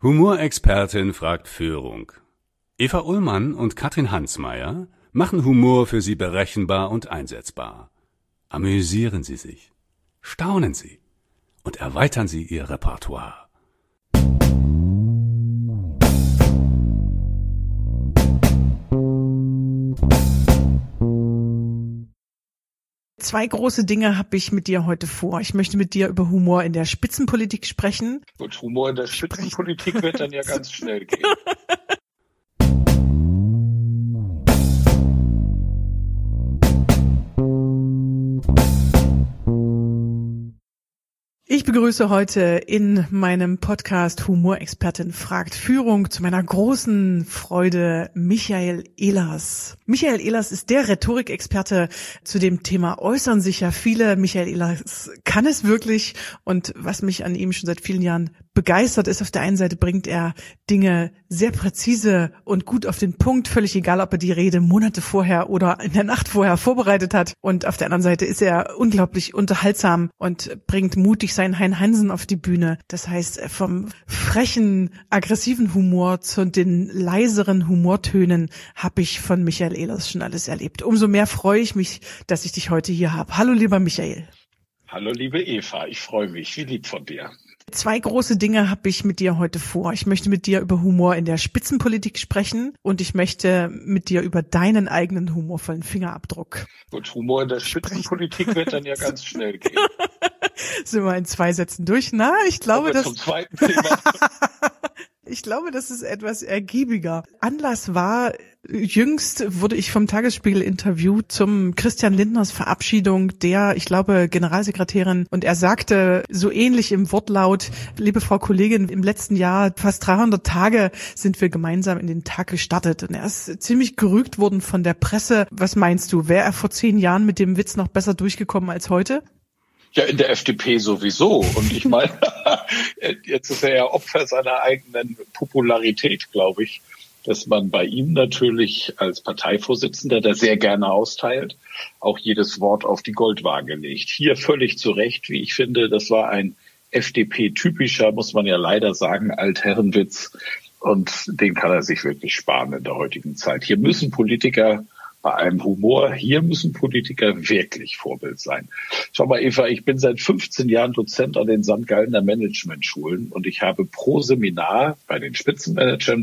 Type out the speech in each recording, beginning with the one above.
Humorexpertin fragt Führung. Eva Ullmann und Katrin Hansmeier machen Humor für Sie berechenbar und einsetzbar. Amüsieren Sie sich, staunen Sie und erweitern Sie Ihr Repertoire. Zwei große Dinge habe ich mit dir heute vor. Ich möchte mit dir über Humor in der Spitzenpolitik sprechen. Gut, Humor in der Spitzenpolitik wird dann ja ganz schnell gehen. Ich begrüße heute in meinem Podcast Humorexpertin fragt Führung zu meiner großen Freude Michael Ehlers. Michael Ehlers ist der Rhetorikexperte. Zu dem Thema äußern sich ja viele. Michael Ehlers kann es wirklich. Und was mich an ihm schon seit vielen Jahren begeistert ist, auf der einen Seite bringt er Dinge sehr präzise und gut auf den Punkt, völlig egal, ob er die Rede Monate vorher oder in der Nacht vorher vorbereitet hat. Und auf der anderen Seite ist er unglaublich unterhaltsam und bringt mutig seinen Hein Hansen auf die Bühne. Das heißt, vom frechen, aggressiven Humor zu den leiseren Humortönen habe ich von Michael Ehlers schon alles erlebt. Umso mehr freue ich mich, dass ich dich heute hier habe. Hallo, lieber Michael. Hallo, liebe Eva. Ich freue mich. Wie lieb von dir. Zwei große Dinge habe ich mit dir heute vor. Ich möchte mit dir über Humor in der Spitzenpolitik sprechen und ich möchte mit dir über deinen eigenen humorvollen Fingerabdruck. Gut, Humor in der Spitzenpolitik wird dann ja ganz schnell gehen. Sind wir in 2 Sätzen durch? Na, ich glaube, zum zweiten Thema. Ich glaube, das ist etwas ergiebiger. Anlass war, jüngst wurde ich vom Tagesspiegel interviewt zum Christian Lindners Verabschiedung der, ich glaube, Generalsekretärin. Und er sagte so ähnlich im Wortlaut: Liebe Frau Kollegin, im letzten Jahr, fast 300 Tage sind wir gemeinsam in den Tag gestartet. Und er ist ziemlich gerügt worden von der Presse. Was meinst du, wäre er vor 10 Jahren mit dem Witz noch besser durchgekommen als heute? Ja, in der FDP sowieso. Und ich meine, jetzt ist er ja Opfer seiner eigenen Popularität, glaube ich, dass man bei ihm natürlich als Parteivorsitzender, der sehr gerne austeilt, auch jedes Wort auf die Goldwaage legt. Hier völlig zu Recht, wie ich finde, das war ein FDP-typischer, muss man ja leider sagen, Altherrenwitz. Und den kann er sich wirklich sparen in der heutigen Zeit. Hier müssen Politiker bei allem Humor, hier müssen Politiker wirklich Vorbild sein. Schau mal, Eva, ich bin seit 15 Jahren Dozent an den St. Gallener Managementschulen und ich habe pro Seminar bei den Spitzenmanagern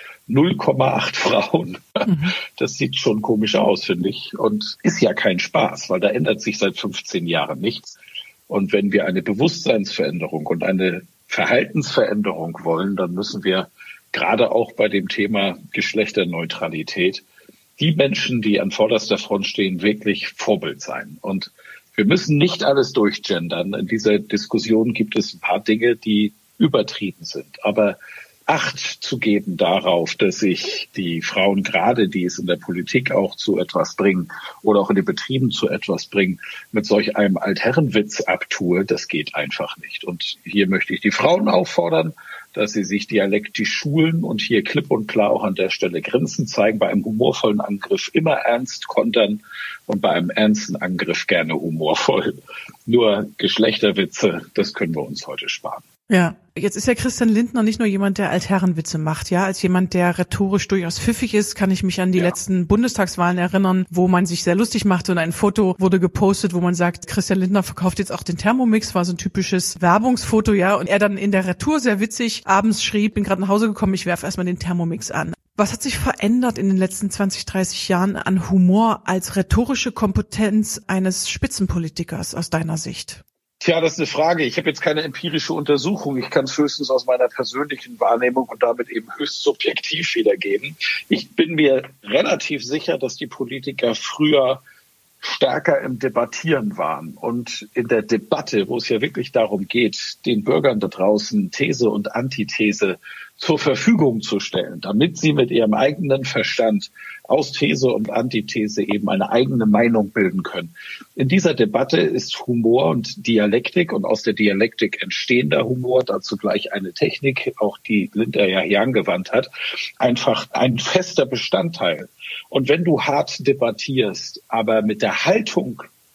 0,8 Frauen. Das sieht schon komisch aus, finde ich. Und ist ja kein Spaß, weil da ändert sich seit 15 Jahren nichts. Und wenn wir eine Bewusstseinsveränderung und eine Verhaltensveränderung wollen, dann müssen wir gerade auch bei dem Thema Geschlechterneutralität die Menschen, die an vorderster Front stehen, wirklich Vorbild sein. Und wir müssen nicht alles durchgendern. In dieser Diskussion gibt es ein paar Dinge, die übertrieben sind. Aber Acht zu geben darauf, dass sich die Frauen, gerade die es in der Politik auch zu etwas bringen oder auch in den Betrieben zu etwas bringen, mit solch einem Altherrenwitz abtue, das geht einfach nicht. Und hier möchte ich die Frauen auffordern, dass sie sich dialektisch schulen und hier klipp und klar auch an der Stelle Grenzen zeigen, bei einem humorvollen Angriff immer ernst kontern und bei einem ernsten Angriff gerne humorvoll. Nur Geschlechterwitze, das können wir uns heute sparen. Ja, jetzt ist ja Christian Lindner nicht nur jemand, der Altherrenwitze macht, ja, als jemand, der rhetorisch durchaus pfiffig ist, kann ich mich an die letzten Bundestagswahlen erinnern, wo man sich sehr lustig machte und ein Foto wurde gepostet, wo man sagt, Christian Lindner verkauft jetzt auch den Thermomix, war so ein typisches Werbungsfoto, ja, und er dann in der Retour sehr witzig abends schrieb, bin gerade nach Hause gekommen, ich werfe erstmal den Thermomix an. Was hat sich verändert in den letzten 20, 30 Jahren an Humor als rhetorische Kompetenz eines Spitzenpolitikers aus deiner Sicht? Tja, das ist eine Frage. Ich habe jetzt keine empirische Untersuchung. Ich kann es höchstens aus meiner persönlichen Wahrnehmung und damit eben höchst subjektiv wiedergeben. Ich bin mir relativ sicher, dass die Politiker früher stärker im Debattieren waren und in der Debatte, wo es ja wirklich darum geht, den Bürgern da draußen These und Antithese zur Verfügung zu stellen, damit sie mit ihrem eigenen Verstand aus These und Antithese eben eine eigene Meinung bilden können. In dieser Debatte ist Humor und Dialektik und aus der Dialektik entstehender Humor, dazu gleich eine Technik, auch die Lindner ja hier angewandt hat, einfach ein fester Bestandteil. Und wenn du hart debattierst, aber mit der Haltung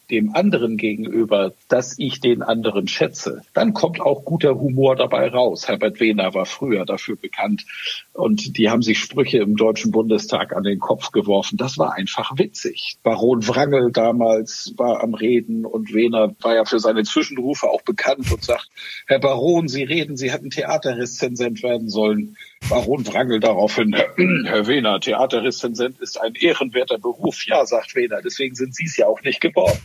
dem anderen gegenüber, dass ich den anderen schätze, dann kommt auch guter Humor dabei raus. Herbert Wehner war früher dafür bekannt und die haben sich Sprüche im Deutschen Bundestag an den Kopf geworfen. Das war einfach witzig. Baron Wrangel damals war am Reden und Wehner war ja für seine Zwischenrufe auch bekannt und sagt, Herr Baron, Sie reden, Sie hätten Theaterrezensent werden sollen. Baron Wrangel daraufhin, Herr Wehner, Theaterrezensent ist ein ehrenwerter Beruf. Ja, sagt Wehner, deswegen sind Sie es ja auch nicht geworden.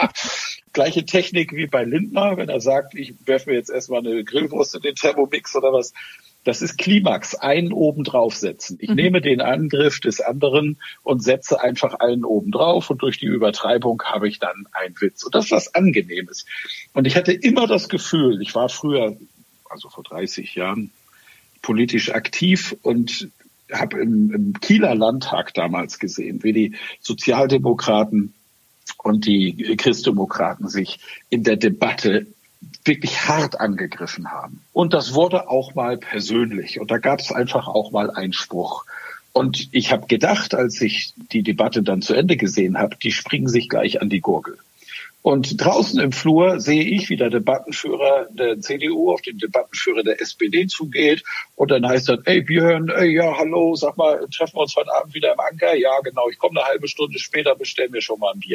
Gleiche Technik wie bei Lindner, wenn er sagt, ich werfe mir jetzt erstmal eine Grillwurst in den Thermomix oder was. Das ist Klimax, einen oben draufsetzen. Ich nehme den Angriff des anderen und setze einfach einen oben drauf und durch die Übertreibung habe ich dann einen Witz. Und das ist was Angenehmes. Und ich hatte immer das Gefühl, ich war früher, also vor 30 Jahren, politisch aktiv und habe im Kieler Landtag damals gesehen, wie die Sozialdemokraten und die Christdemokraten sich in der Debatte wirklich hart angegriffen haben. Und das wurde auch mal persönlich. Und da gab es einfach auch mal einen Spruch. Und ich habe gedacht, als ich die Debatte dann zu Ende gesehen habe, die springen sich gleich an die Gurgel. Und draußen im Flur sehe ich, wie der Debattenführer der CDU auf den Debattenführer der SPD zugeht. Und dann heißt das, ey Björn, ey, ja, hallo, sag mal, treffen wir uns heute Abend wieder im Anker? Ja, genau, ich komme eine halbe Stunde später, bestellen wir schon mal ein Bier.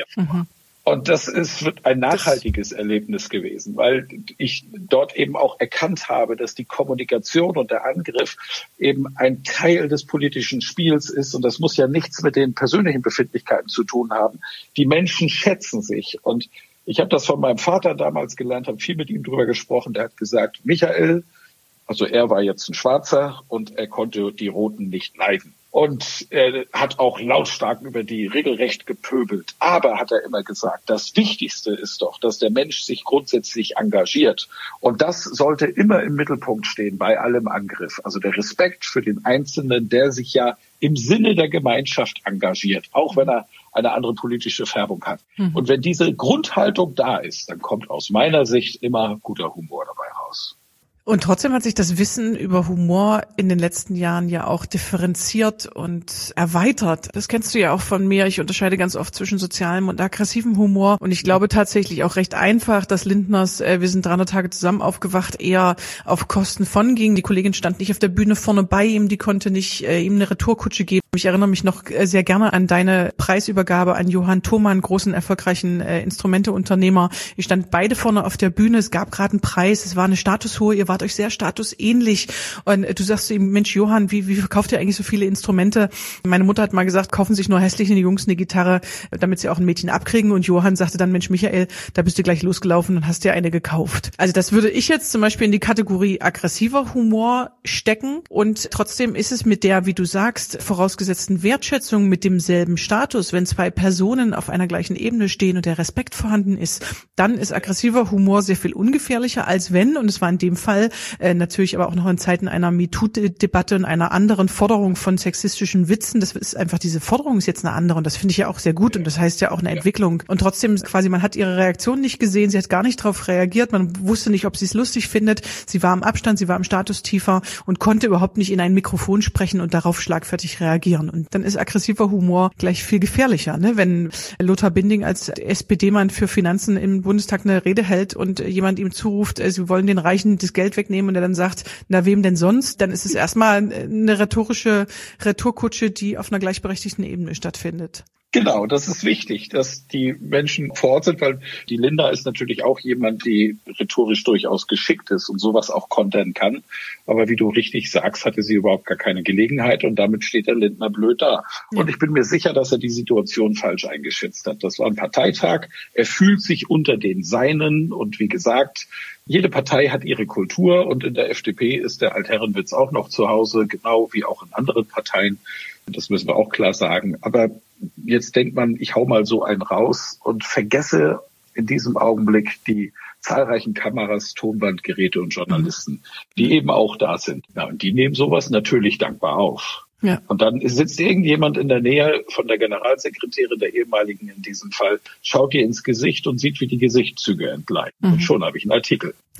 Und das wird ein nachhaltiges Erlebnis gewesen, weil ich dort eben auch erkannt habe, dass die Kommunikation und der Angriff eben ein Teil des politischen Spiels ist. Und das muss ja nichts mit den persönlichen Befindlichkeiten zu tun haben. Die Menschen schätzen sich. Und ich habe das von meinem Vater damals gelernt, habe viel mit ihm drüber gesprochen. Der hat gesagt, Michael, also er war jetzt ein Schwarzer und er konnte die Roten nicht leiden. Und er hat auch lautstark über die regelrecht gepöbelt. Aber, hat er immer gesagt, das Wichtigste ist doch, dass der Mensch sich grundsätzlich engagiert. Und das sollte immer im Mittelpunkt stehen bei allem Angriff. Also der Respekt für den Einzelnen, der sich ja im Sinne der Gemeinschaft engagiert, auch wenn er eine andere politische Färbung hat. Und wenn diese Grundhaltung da ist, dann kommt aus meiner Sicht immer guter Humor dabei raus. Und trotzdem hat sich das Wissen über Humor in den letzten Jahren ja auch differenziert und erweitert. Das kennst du ja auch von mir. Ich unterscheide ganz oft zwischen sozialem und aggressivem Humor. Und ich glaube tatsächlich auch recht einfach, dass Lindners Wir sind 300 Tage zusammen aufgewacht eher auf Kosten von ging. Die Kollegin stand nicht auf der Bühne vorne bei ihm, die konnte nicht ihm eine Retourkutsche geben. Ich erinnere mich noch sehr gerne an deine Preisübergabe an Johann Thomann, großen, erfolgreichen Instrumenteunternehmer. Ihr stand beide vorne auf der Bühne. Es gab gerade einen Preis. Es war eine Statushohe. Ihr wart euch sehr statusähnlich. Und du sagst zu ihm, Mensch, Johann, wie verkauft ihr eigentlich so viele Instrumente? Meine Mutter hat mal gesagt, kaufen sich nur hässliche Jungs eine Gitarre, damit sie auch ein Mädchen abkriegen. Und Johann sagte dann, Mensch, Michael, da bist du gleich losgelaufen und hast dir eine gekauft. Also das würde ich jetzt zum Beispiel in die Kategorie aggressiver Humor stecken. Und trotzdem ist es mit der, wie du sagst, vorausgesetzten Wertschätzung, mit demselben Status, wenn zwei Personen auf einer gleichen Ebene stehen und der Respekt vorhanden ist, dann ist aggressiver Humor sehr viel ungefährlicher, als wenn, und es war in dem Fall natürlich aber auch noch in Zeiten einer MeToo-Debatte und einer anderen Forderung von sexistischen Witzen, das ist einfach, diese Forderung ist jetzt eine andere und das finde ich ja auch sehr gut und das heißt ja auch eine Entwicklung. Und trotzdem quasi, man hat ihre Reaktion nicht gesehen, sie hat gar nicht darauf reagiert, man wusste nicht, ob sie es lustig findet, sie war im Abstand, sie war im Status tiefer und konnte überhaupt nicht in ein Mikrofon sprechen und darauf schlagfertig reagieren. Und dann ist aggressiver Humor gleich viel gefährlicher, ne? Wenn Lothar Binding als SPD-Mann für Finanzen im Bundestag eine Rede hält und jemand ihm zuruft, sie wollen den Reichen das Geld wegnehmen und er dann sagt, na wem denn sonst, dann ist es erstmal eine rhetorische Retourkutsche, die auf einer gleichberechtigten Ebene stattfindet. Genau, das ist wichtig, dass die Menschen vor Ort sind, weil die Linda ist natürlich auch jemand, die rhetorisch durchaus geschickt ist und sowas auch kontern kann. Aber wie du richtig sagst, hatte sie überhaupt gar keine Gelegenheit und damit steht der Lindner blöd da. Ja. Und ich bin mir sicher, dass er die Situation falsch eingeschätzt hat. Das war ein Parteitag. Er fühlt sich unter den Seinen und wie gesagt, jede Partei hat ihre Kultur und in der FDP ist der Altherrenwitz auch noch zu Hause, genau wie auch in anderen Parteien. Das müssen wir auch klar sagen. Aber jetzt denkt man, ich hau mal so einen raus und vergesse in diesem Augenblick die zahlreichen Kameras, Tonbandgeräte und Journalisten, die eben auch da sind. Ja, und die nehmen sowas natürlich dankbar auf. Ja. Und dann sitzt irgendjemand in der Nähe von der Generalsekretärin, der ehemaligen in diesem Fall, schaut ihr ins Gesicht und sieht, wie die Gesichtszüge entgleiten. Und schon habe ich einen Artikel. Ja.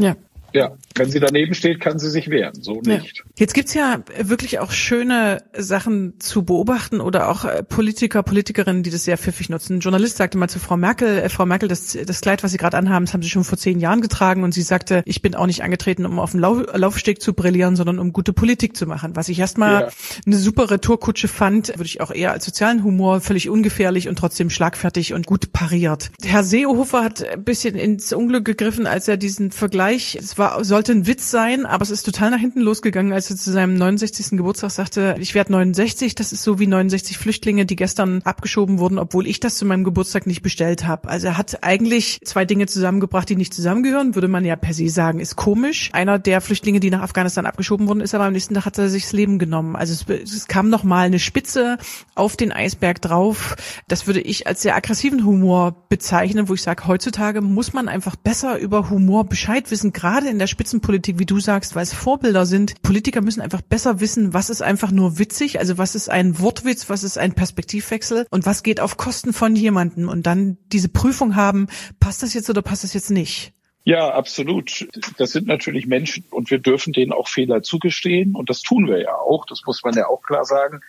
Ja, wenn sie daneben steht, kann sie sich wehren, so nicht. Ja. Jetzt gibt's ja wirklich auch schöne Sachen zu beobachten oder auch Politiker, Politikerinnen, die das sehr pfiffig nutzen. Ein Journalist sagte mal zu Frau Merkel, das Kleid, was Sie gerade anhaben, das haben Sie schon vor 10 Jahren getragen, und sie sagte, ich bin auch nicht angetreten, um auf dem Laufsteg zu brillieren, sondern um gute Politik zu machen. Was ich erstmal eine super Retourkutsche fand, würde ich auch eher als sozialen Humor, völlig ungefährlich und trotzdem schlagfertig und gut pariert. Herr Seehofer hat ein bisschen ins Unglück gegriffen, als er diesen Vergleich, sollte ein Witz sein, aber es ist total nach hinten losgegangen, als er zu seinem 69. Geburtstag sagte, ich werde 69, das ist so wie 69 Flüchtlinge, die gestern abgeschoben wurden, obwohl ich das zu meinem Geburtstag nicht bestellt habe. Also er hat eigentlich 2 Dinge zusammengebracht, die nicht zusammengehören, würde man ja per se sagen, ist komisch. Einer der Flüchtlinge, die nach Afghanistan abgeschoben wurden, ist aber am nächsten Tag hat er sich das Leben genommen. Also es kam noch mal eine Spitze auf den Eisberg drauf. Das würde ich als sehr aggressiven Humor bezeichnen, wo ich sage, heutzutage muss man einfach besser über Humor Bescheid wissen, gerade in der Spitzenpolitik, wie du sagst, weil es Vorbilder sind. Politiker müssen einfach besser wissen, was ist einfach nur witzig, also was ist ein Wortwitz, was ist ein Perspektivwechsel und was geht auf Kosten von jemandem, und dann diese Prüfung haben, passt das jetzt oder passt das jetzt nicht? Ja, absolut. Das sind natürlich Menschen und wir dürfen denen auch Fehler zugestehen, und das tun wir ja auch, das muss man ja auch klar sagen.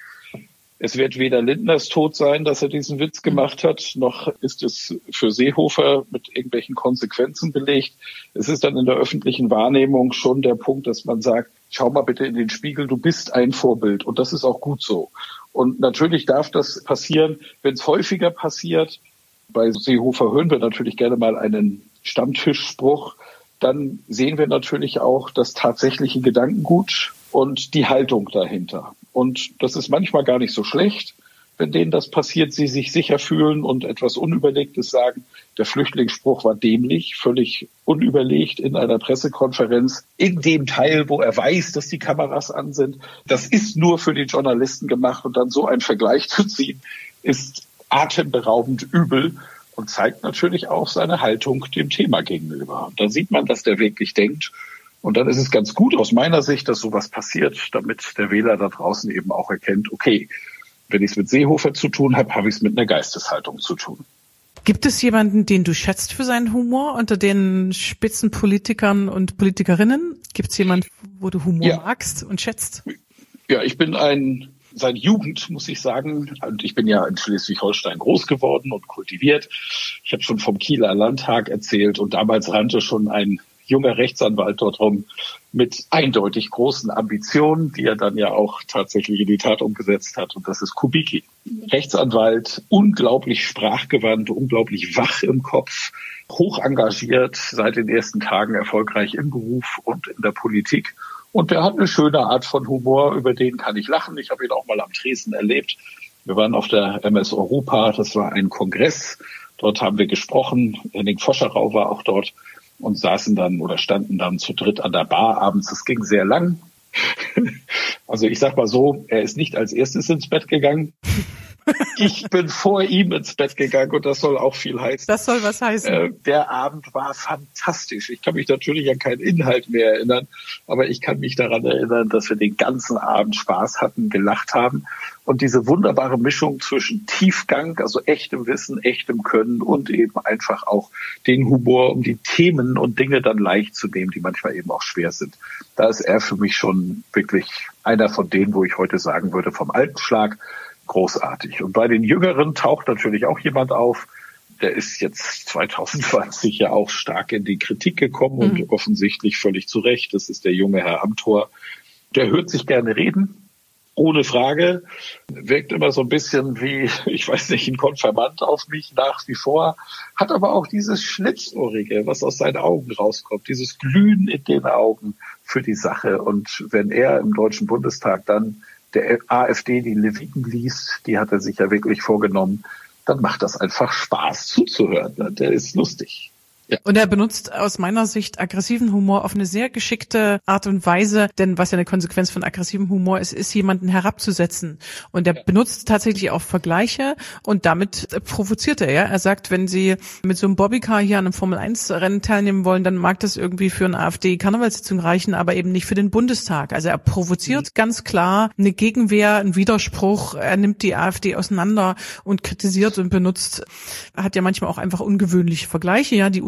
Es wird weder Lindners Tod sein, dass er diesen Witz gemacht hat, noch ist es für Seehofer mit irgendwelchen Konsequenzen belegt. Es ist dann in der öffentlichen Wahrnehmung schon der Punkt, dass man sagt, schau mal bitte in den Spiegel, du bist ein Vorbild, und das ist auch gut so. Und natürlich darf das passieren, wenn es häufiger passiert. Bei Seehofer hören wir natürlich gerne mal einen Stammtischspruch. Dann sehen wir natürlich auch das tatsächliche Gedankengut und die Haltung dahinter. Und das ist manchmal gar nicht so schlecht, wenn denen das passiert, sie sich sicher fühlen und etwas Unüberlegtes sagen. Der Flüchtlingsspruch war dämlich, völlig unüberlegt in einer Pressekonferenz, in dem Teil, wo er weiß, dass die Kameras an sind. Das ist nur für die Journalisten gemacht, und dann so einen Vergleich zu ziehen, ist atemberaubend übel und zeigt natürlich auch seine Haltung dem Thema gegenüber. Und da sieht man, dass der wirklich denkt. Und dann ist es ganz gut aus meiner Sicht, dass sowas passiert, damit der Wähler da draußen eben auch erkennt, okay, wenn ich es mit Seehofer zu tun habe, habe ich es mit einer Geisteshaltung zu tun. Gibt es jemanden, den du schätzt für seinen Humor unter den Spitzenpolitikern und Politikerinnen? Gibt es jemanden, wo du Humor magst und schätzt? Ja, ich bin seit Jugend, muss ich sagen, und ich bin ja in Schleswig-Holstein groß geworden und kultiviert. Ich habe schon vom Kieler Landtag erzählt, und damals rannte schon ein junger Rechtsanwalt dort rum mit eindeutig großen Ambitionen, die er dann ja auch tatsächlich in die Tat umgesetzt hat. Und das ist Kubicki. Rechtsanwalt, unglaublich sprachgewandt, unglaublich wach im Kopf, hoch engagiert, seit den ersten Tagen erfolgreich im Beruf und in der Politik. Und der hat eine schöne Art von Humor, über den kann ich lachen. Ich habe ihn auch mal am Tresen erlebt. Wir waren auf der MS Europa, das war ein Kongress. Dort haben wir gesprochen. Henning Foscherau war auch dort. Und standen dann zu dritt an der Bar abends. Es ging sehr lang. Also ich sag mal so, er ist nicht als erstes ins Bett gegangen. Ich bin vor ihm ins Bett gegangen, und das soll auch viel heißen. Das soll was heißen. Der Abend war fantastisch. Ich kann mich natürlich an keinen Inhalt mehr erinnern, aber ich kann mich daran erinnern, dass wir den ganzen Abend Spaß hatten, gelacht haben. Und diese wunderbare Mischung zwischen Tiefgang, also echtem Wissen, echtem Können, und eben einfach auch den Humor, um die Themen und Dinge dann leicht zu nehmen, die manchmal eben auch schwer sind. Da ist er für mich schon wirklich einer von denen, wo ich heute sagen würde, vom alten Schlag, großartig. Und bei den Jüngeren taucht natürlich auch jemand auf. Der ist jetzt 2020 ja auch stark in die Kritik gekommen und offensichtlich völlig zu Recht. Das ist der junge Herr Amthor. Der hört sich gerne reden, ohne Frage. Wirkt immer so ein bisschen wie, ich weiß nicht, ein Konfirmand auf mich nach wie vor. Hat aber auch dieses Schlitzohrige, was aus seinen Augen rauskommt. Dieses Glühen in den Augen für die Sache. Und wenn er im Deutschen Bundestag dann der AfD die Leviten liest, die hat er sich ja wirklich vorgenommen, dann macht das einfach Spaß zuzuhören. Der ist lustig. Ja. Und er benutzt aus meiner Sicht aggressiven Humor auf eine sehr geschickte Art und Weise, denn was ja eine Konsequenz von aggressivem Humor ist jemanden herabzusetzen. Und er benutzt tatsächlich auch Vergleiche, und damit provoziert er. Ja? Er sagt, wenn Sie mit so einem Bobbycar hier an einem Formel-1-Rennen teilnehmen wollen, dann mag das irgendwie für eine AfD-Karnevalssitzung reichen, aber eben nicht für den Bundestag. Also er provoziert ganz klar eine Gegenwehr, einen Widerspruch. Er nimmt die AfD auseinander und kritisiert und benutzt, hat ja manchmal auch einfach ungewöhnliche Vergleiche, ja, die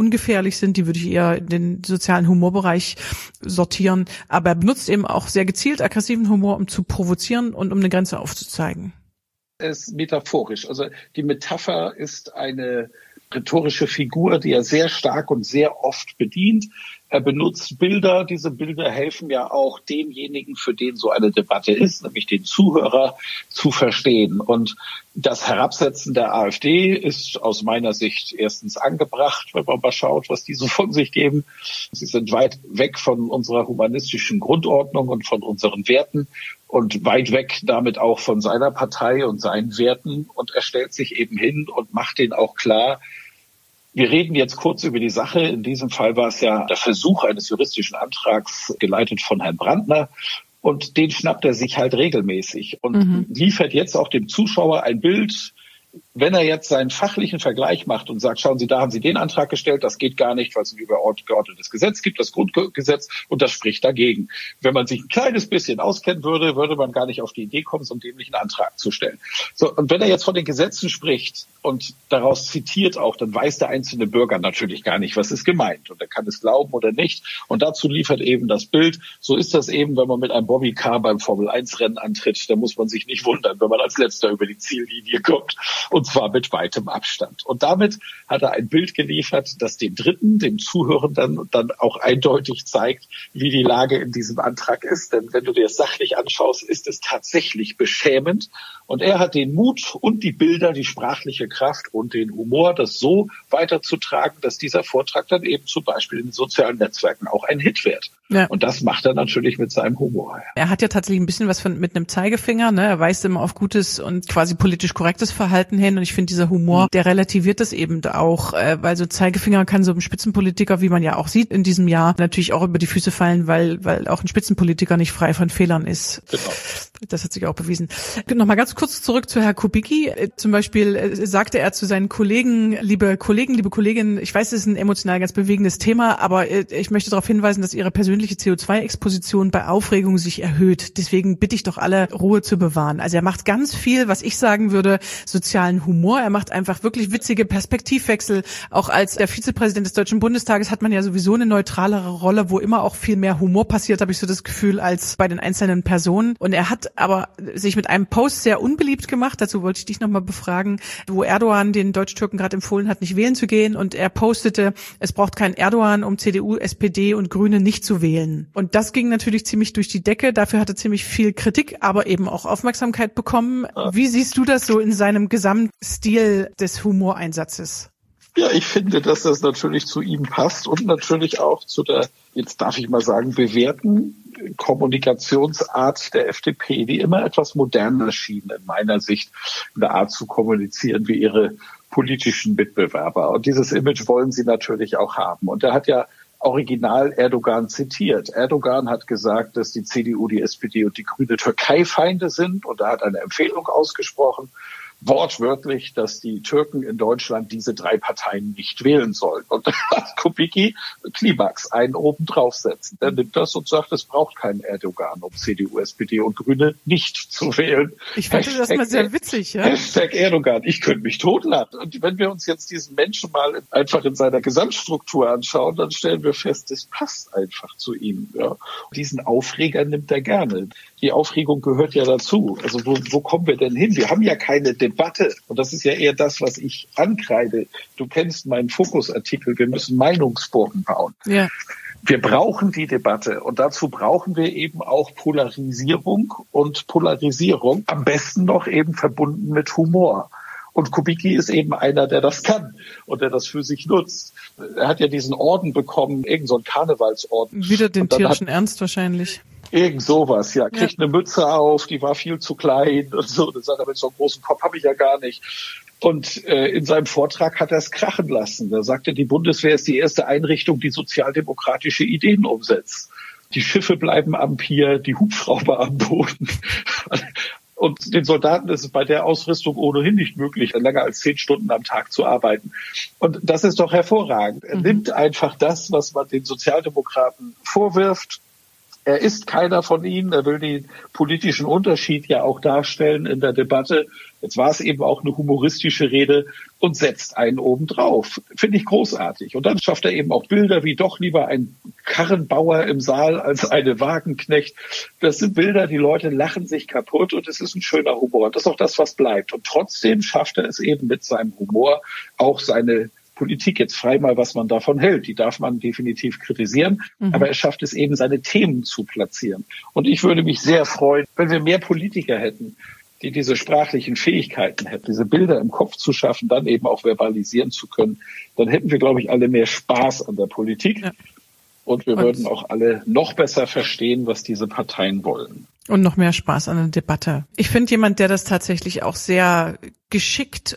ungefährlich sind. Die würde ich eher in den sozialen Humorbereich sortieren. Aber er benutzt eben auch sehr gezielt aggressiven Humor, um zu provozieren und um eine Grenze aufzuzeigen. Es ist metaphorisch. Also die Metapher ist eine rhetorische Figur, die er sehr stark und sehr oft bedient. Er benutzt Bilder. Diese Bilder helfen ja auch demjenigen, für den so eine Debatte ist, nämlich den Zuhörer, zu verstehen. Und das Herabsetzen der AfD ist aus meiner Sicht erstens angebracht, wenn man mal schaut, was die so von sich geben. Sie sind weit weg von unserer humanistischen Grundordnung und von unseren Werten und weit weg damit auch von seiner Partei und seinen Werten. Und er stellt sich eben hin und macht denen auch klar, wir reden jetzt kurz über die Sache. In diesem Fall war es ja der Versuch eines juristischen Antrags, geleitet von Herrn Brandner. Und den schnappt er sich halt regelmäßig und liefert jetzt auch dem Zuschauer ein Bild. Wenn er jetzt seinen fachlichen Vergleich macht und sagt, schauen Sie, da haben Sie den Antrag gestellt, das geht gar nicht, weil es ein übergeordnetes Gesetz gibt, das Grundgesetz, und das spricht dagegen. Wenn man sich ein kleines bisschen auskennen würde, würde man gar nicht auf die Idee kommen, so einen dämlichen Antrag zu stellen. So, und wenn er jetzt von den Gesetzen spricht und daraus zitiert auch, dann weiß der einzelne Bürger natürlich gar nicht, was ist gemeint. Und er kann es glauben oder nicht. Und dazu liefert eben das Bild. So ist das eben, wenn man mit einem Bobbycar beim Formel-1-Rennen antritt. Da muss man sich nicht wundern, wenn man als Letzter über die Ziellinie kommt. Und zwar mit weitem Abstand. Und damit hat er ein Bild geliefert, das dem Dritten, dem Zuhörenden, dann auch eindeutig zeigt, wie die Lage in diesem Antrag ist. Denn wenn du dir das sachlich anschaust, ist es tatsächlich beschämend. Und er hat den Mut und die Bilder, die sprachliche Kraft und den Humor, das so weiterzutragen, dass dieser Vortrag dann eben zum Beispiel in den sozialen Netzwerken auch ein Hit wird. Ja. Und das macht er natürlich mit seinem Humor. Er hat ja tatsächlich ein bisschen was mit einem Zeigefinger, ne? Er weist immer auf gutes und quasi politisch korrektes Verhalten hin. Und ich finde, dieser Humor, der relativiert das eben auch, weil so Zeigefinger kann so einem Spitzenpolitiker, wie man ja auch sieht in diesem Jahr, natürlich auch über die Füße fallen, weil auch ein Spitzenpolitiker nicht frei von Fehlern ist. Genau. Das hat sich auch bewiesen. Nochmal ganz kurz zurück zu Herrn Kubicki. Zum Beispiel sagte er zu seinen Kollegen, liebe Kolleginnen, ich weiß, es ist ein emotional ganz bewegendes Thema, aber ich möchte darauf hinweisen, dass Ihre persönliche CO2-Exposition bei Aufregung sich erhöht. Deswegen bitte ich doch alle, Ruhe zu bewahren. Also er macht ganz viel, was ich sagen würde, sozialen Humor. Er macht einfach wirklich witzige Perspektivwechsel. Auch als der Vizepräsident des Deutschen Bundestages hat man ja sowieso eine neutralere Rolle, wo immer auch viel mehr Humor passiert, habe ich so das Gefühl, als bei den einzelnen Personen. Und er hat aber sich mit einem Post sehr unbeliebt gemacht. Dazu wollte ich dich nochmal befragen, wo Erdogan den Deutsch-Türken gerade empfohlen hat, nicht wählen zu gehen. Und er postete, es braucht keinen Erdogan, um CDU, SPD und Grüne nicht zu wählen. Und das ging natürlich ziemlich durch die Decke. Dafür hat er ziemlich viel Kritik, aber eben auch Aufmerksamkeit bekommen. Wie siehst du das so in seinem Gesamtstil des Humoreinsatzes? Ja, ich finde, dass das natürlich zu ihm passt und natürlich auch zu der, jetzt darf ich mal sagen, bewährten Kommunikationsart der FDP, die immer etwas moderner schien in meiner Sicht, in der Art zu kommunizieren wie ihre politischen Mitbewerber. Und dieses Image wollen sie natürlich auch haben. Und er hat ja original Erdogan zitiert. Erdogan hat gesagt, dass die CDU, die SPD und die Grüne Türkei-Feinde sind. Und er hat eine Empfehlung ausgesprochen, wortwörtlich, dass die Türken in Deutschland diese drei Parteien nicht wählen sollen. Und da hat Kubicki Klimax einen oben draufsetzen. Der nimmt das und sagt, es braucht keinen Erdogan, um CDU, SPD und Grüne nicht zu wählen. Ich fand das mal sehr witzig, ja. Hashtag Erdogan, ich könnte mich totlachen. Und wenn wir uns jetzt diesen Menschen mal einfach in seiner Gesamtstruktur anschauen, dann stellen wir fest, es passt einfach zu ihm. Ja. Diesen Aufreger nimmt er gerne. Die Aufregung gehört ja dazu. Also wo kommen wir denn hin? Wir haben ja keine Debatte. Und das ist ja eher das, was ich ankreide. Du kennst meinen Fokusartikel. Wir müssen Meinungsburgen bauen. Ja. Wir brauchen die Debatte. Und dazu brauchen wir eben auch Polarisierung und Polarisierung. Am besten noch eben verbunden mit Humor. Und Kubicki ist eben einer, der das kann und der das für sich nutzt. Er hat ja diesen Orden bekommen, irgend so einen Karnevalsorden. Wieder den tierischen Ernst wahrscheinlich. Irgend sowas, ja. Kriegt eine Mütze auf, die war viel zu klein und so. Dann sagt er, mit so einem großen Kopf habe ich ja gar nicht. Und in seinem Vortrag hat er es krachen lassen. Da sagte, die Bundeswehr ist die erste Einrichtung, die sozialdemokratische Ideen umsetzt. Die Schiffe bleiben am Pier, die Hubschrauber am Boden. Und den Soldaten ist es bei der Ausrüstung ohnehin nicht möglich, länger als 10 Stunden am Tag zu arbeiten. Und das ist doch hervorragend. Er nimmt einfach das, was man den Sozialdemokraten vorwirft. Er ist keiner von ihnen. Er will den politischen Unterschied ja auch darstellen in der Debatte. Jetzt war es eben auch eine humoristische Rede und setzt einen obendrauf. Finde ich großartig. Und dann schafft er eben auch Bilder wie doch lieber ein Karrenbauer im Saal als eine Wagenknecht. Das sind Bilder, die Leute lachen sich kaputt und es ist ein schöner Humor. Und das ist auch das, was bleibt. Und trotzdem schafft er es eben mit seinem Humor auch seine Politik jetzt frei mal, was man davon hält. Die darf man definitiv kritisieren, aber er schafft es eben, seine Themen zu platzieren. Und ich würde mich sehr freuen, wenn wir mehr Politiker hätten, die diese sprachlichen Fähigkeiten hätten, diese Bilder im Kopf zu schaffen, dann eben auch verbalisieren zu können. Dann hätten wir, glaube ich, alle mehr Spaß an der Politik. Ja. Und wir würden auch alle noch besser verstehen, was diese Parteien wollen. Und noch mehr Spaß an der Debatte. Ich finde jemand, der das tatsächlich auch sehr geschickt,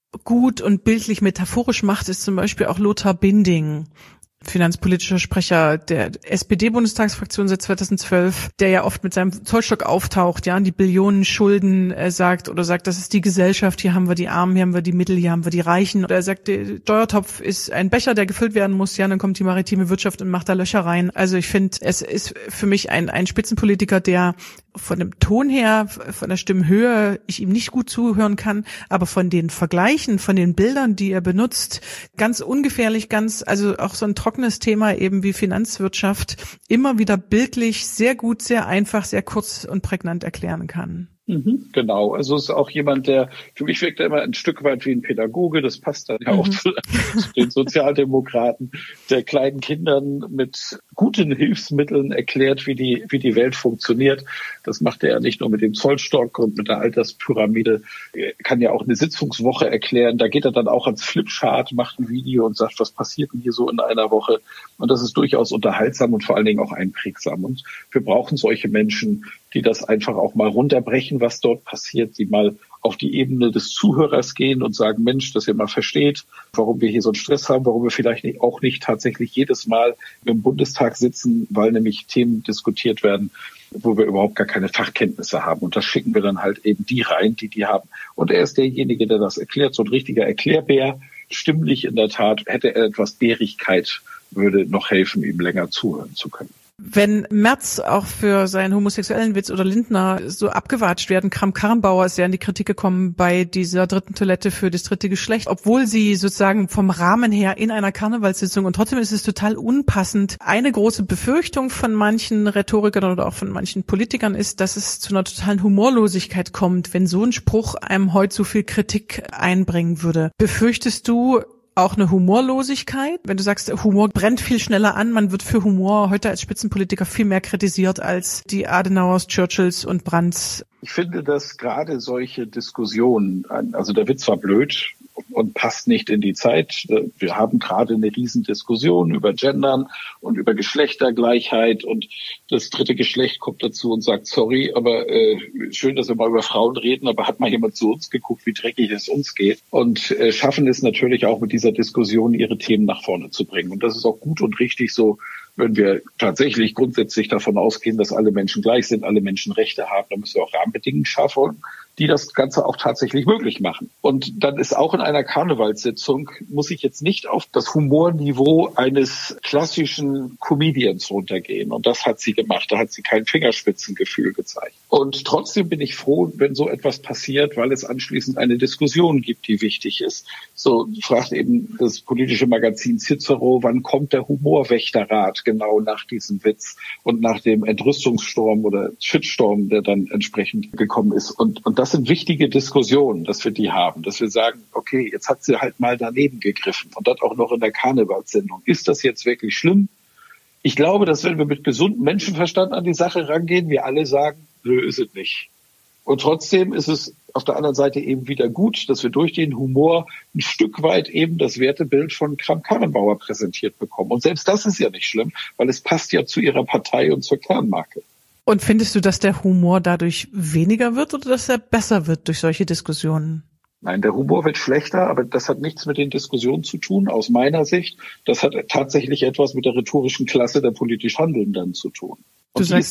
gut und bildlich metaphorisch macht, ist zum Beispiel auch Lothar Binding, finanzpolitischer Sprecher der SPD-Bundestagsfraktion seit 2012, der ja oft mit seinem Zollstock auftaucht, ja, und die Billionen Schulden sagt, das ist die Gesellschaft, hier haben wir die Armen, hier haben wir die Mittel, hier haben wir die Reichen. Oder er sagt, der Steuertopf ist ein Becher, der gefüllt werden muss, ja, dann kommt die maritime Wirtschaft und macht da Löcher rein. Also ich finde, es ist für mich ein Spitzenpolitiker, der von dem Ton her, von der Stimmhöhe, ich ihm nicht gut zuhören kann, aber von den Vergleichen, von den Bildern, die er benutzt, ganz ungefährlich, also auch so ein trockenes Thema eben wie Finanzwirtschaft, immer wieder bildlich, sehr gut, sehr einfach, sehr kurz und prägnant erklären kann. Genau, also es ist auch jemand, der, für mich wirkt er immer ein Stück weit wie ein Pädagoge, das passt dann ja auch zu den Sozialdemokraten, der kleinen Kindern mit guten Hilfsmitteln erklärt, wie die Welt funktioniert. Das macht er ja nicht nur mit dem Zollstock und mit der Alterspyramide, er kann ja auch eine Sitzungswoche erklären, da geht er dann auch ans Flipchart, macht ein Video und sagt, was passiert denn hier so in einer Woche, und das ist durchaus unterhaltsam und vor allen Dingen auch einprägsam, und wir brauchen solche Menschen, die das einfach auch mal runterbrechen, was dort passiert, die mal auf die Ebene des Zuhörers gehen und sagen, Mensch, dass ihr mal versteht, warum wir hier so einen Stress haben, warum wir vielleicht auch nicht tatsächlich jedes Mal im Bundestag sitzen, weil nämlich Themen diskutiert werden, wo wir überhaupt gar keine Fachkenntnisse haben. Und da schicken wir dann halt eben die rein, die haben. Und er ist derjenige, der das erklärt, so ein richtiger Erklärbär. Stimmlich in der Tat, hätte er etwas Bärigkeit, würde noch helfen, ihm länger zuhören zu können. Wenn Merz auch für seinen homosexuellen Witz oder Lindner so abgewatscht werden, Kramp-Karrenbauer ist ja in die Kritik gekommen bei dieser dritten Toilette für das dritte Geschlecht, obwohl sie sozusagen vom Rahmen her in einer Karnevalssitzung, und trotzdem ist es total unpassend. Eine große Befürchtung von manchen Rhetorikern oder auch von manchen Politikern ist, dass es zu einer totalen Humorlosigkeit kommt, wenn so ein Spruch einem heute so viel Kritik einbringen würde. Befürchtest du auch eine Humorlosigkeit? Wenn du sagst, Humor brennt viel schneller an, man wird für Humor heute als Spitzenpolitiker viel mehr kritisiert als die Adenauers, Churchills und Brandts. Ich finde, dass gerade solche Diskussionen, also der Witz war blöd und passt nicht in die Zeit. Wir haben gerade eine Riesendiskussion über Gendern und über Geschlechtergleichheit, und das dritte Geschlecht kommt dazu und sagt, sorry, aber schön, dass wir mal über Frauen reden, aber hat mal jemand zu uns geguckt, wie dreckig es uns geht, und schaffen es natürlich auch mit dieser Diskussion, ihre Themen nach vorne zu bringen. Und das ist auch gut und richtig so, wenn wir tatsächlich grundsätzlich davon ausgehen, dass alle Menschen gleich sind, alle Menschen Rechte haben, dann müssen wir auch Rahmenbedingungen schaffen, die das Ganze auch tatsächlich möglich machen. Und dann ist auch in einer Karnevalssitzung, muss ich jetzt nicht auf das Humorniveau eines klassischen Comedians runtergehen. Und das hat sie gemacht. Da hat sie kein Fingerspitzengefühl gezeigt. Und trotzdem bin ich froh, wenn so etwas passiert, weil es anschließend eine Diskussion gibt, die wichtig ist. So fragt eben das politische Magazin Cicero, wann kommt der Humorwächterrat genau nach diesem Witz und nach dem Entrüstungssturm oder Shitstorm, der dann entsprechend gekommen ist. Und das sind wichtige Diskussionen, dass wir die haben, dass wir sagen, okay, jetzt hat sie halt mal daneben gegriffen und das auch noch in der Karnevalssendung. Ist das jetzt wirklich schlimm? Ich glaube, dass wenn wir mit gesundem Menschenverstand an die Sache rangehen, wir alle sagen, nö, ist es nicht. Und trotzdem ist es auf der anderen Seite eben wieder gut, dass wir durch den Humor ein Stück weit eben das Wertebild von Kramp-Karrenbauer präsentiert bekommen. Und selbst das ist ja nicht schlimm, weil es passt ja zu ihrer Partei und zur Kernmarke. Und findest du, dass der Humor dadurch weniger wird oder dass er besser wird durch solche Diskussionen? Nein, der Humor wird schlechter, aber das hat nichts mit den Diskussionen zu tun, aus meiner Sicht. Das hat tatsächlich etwas mit der rhetorischen Klasse der politisch Handelnden zu tun. Und du sagst,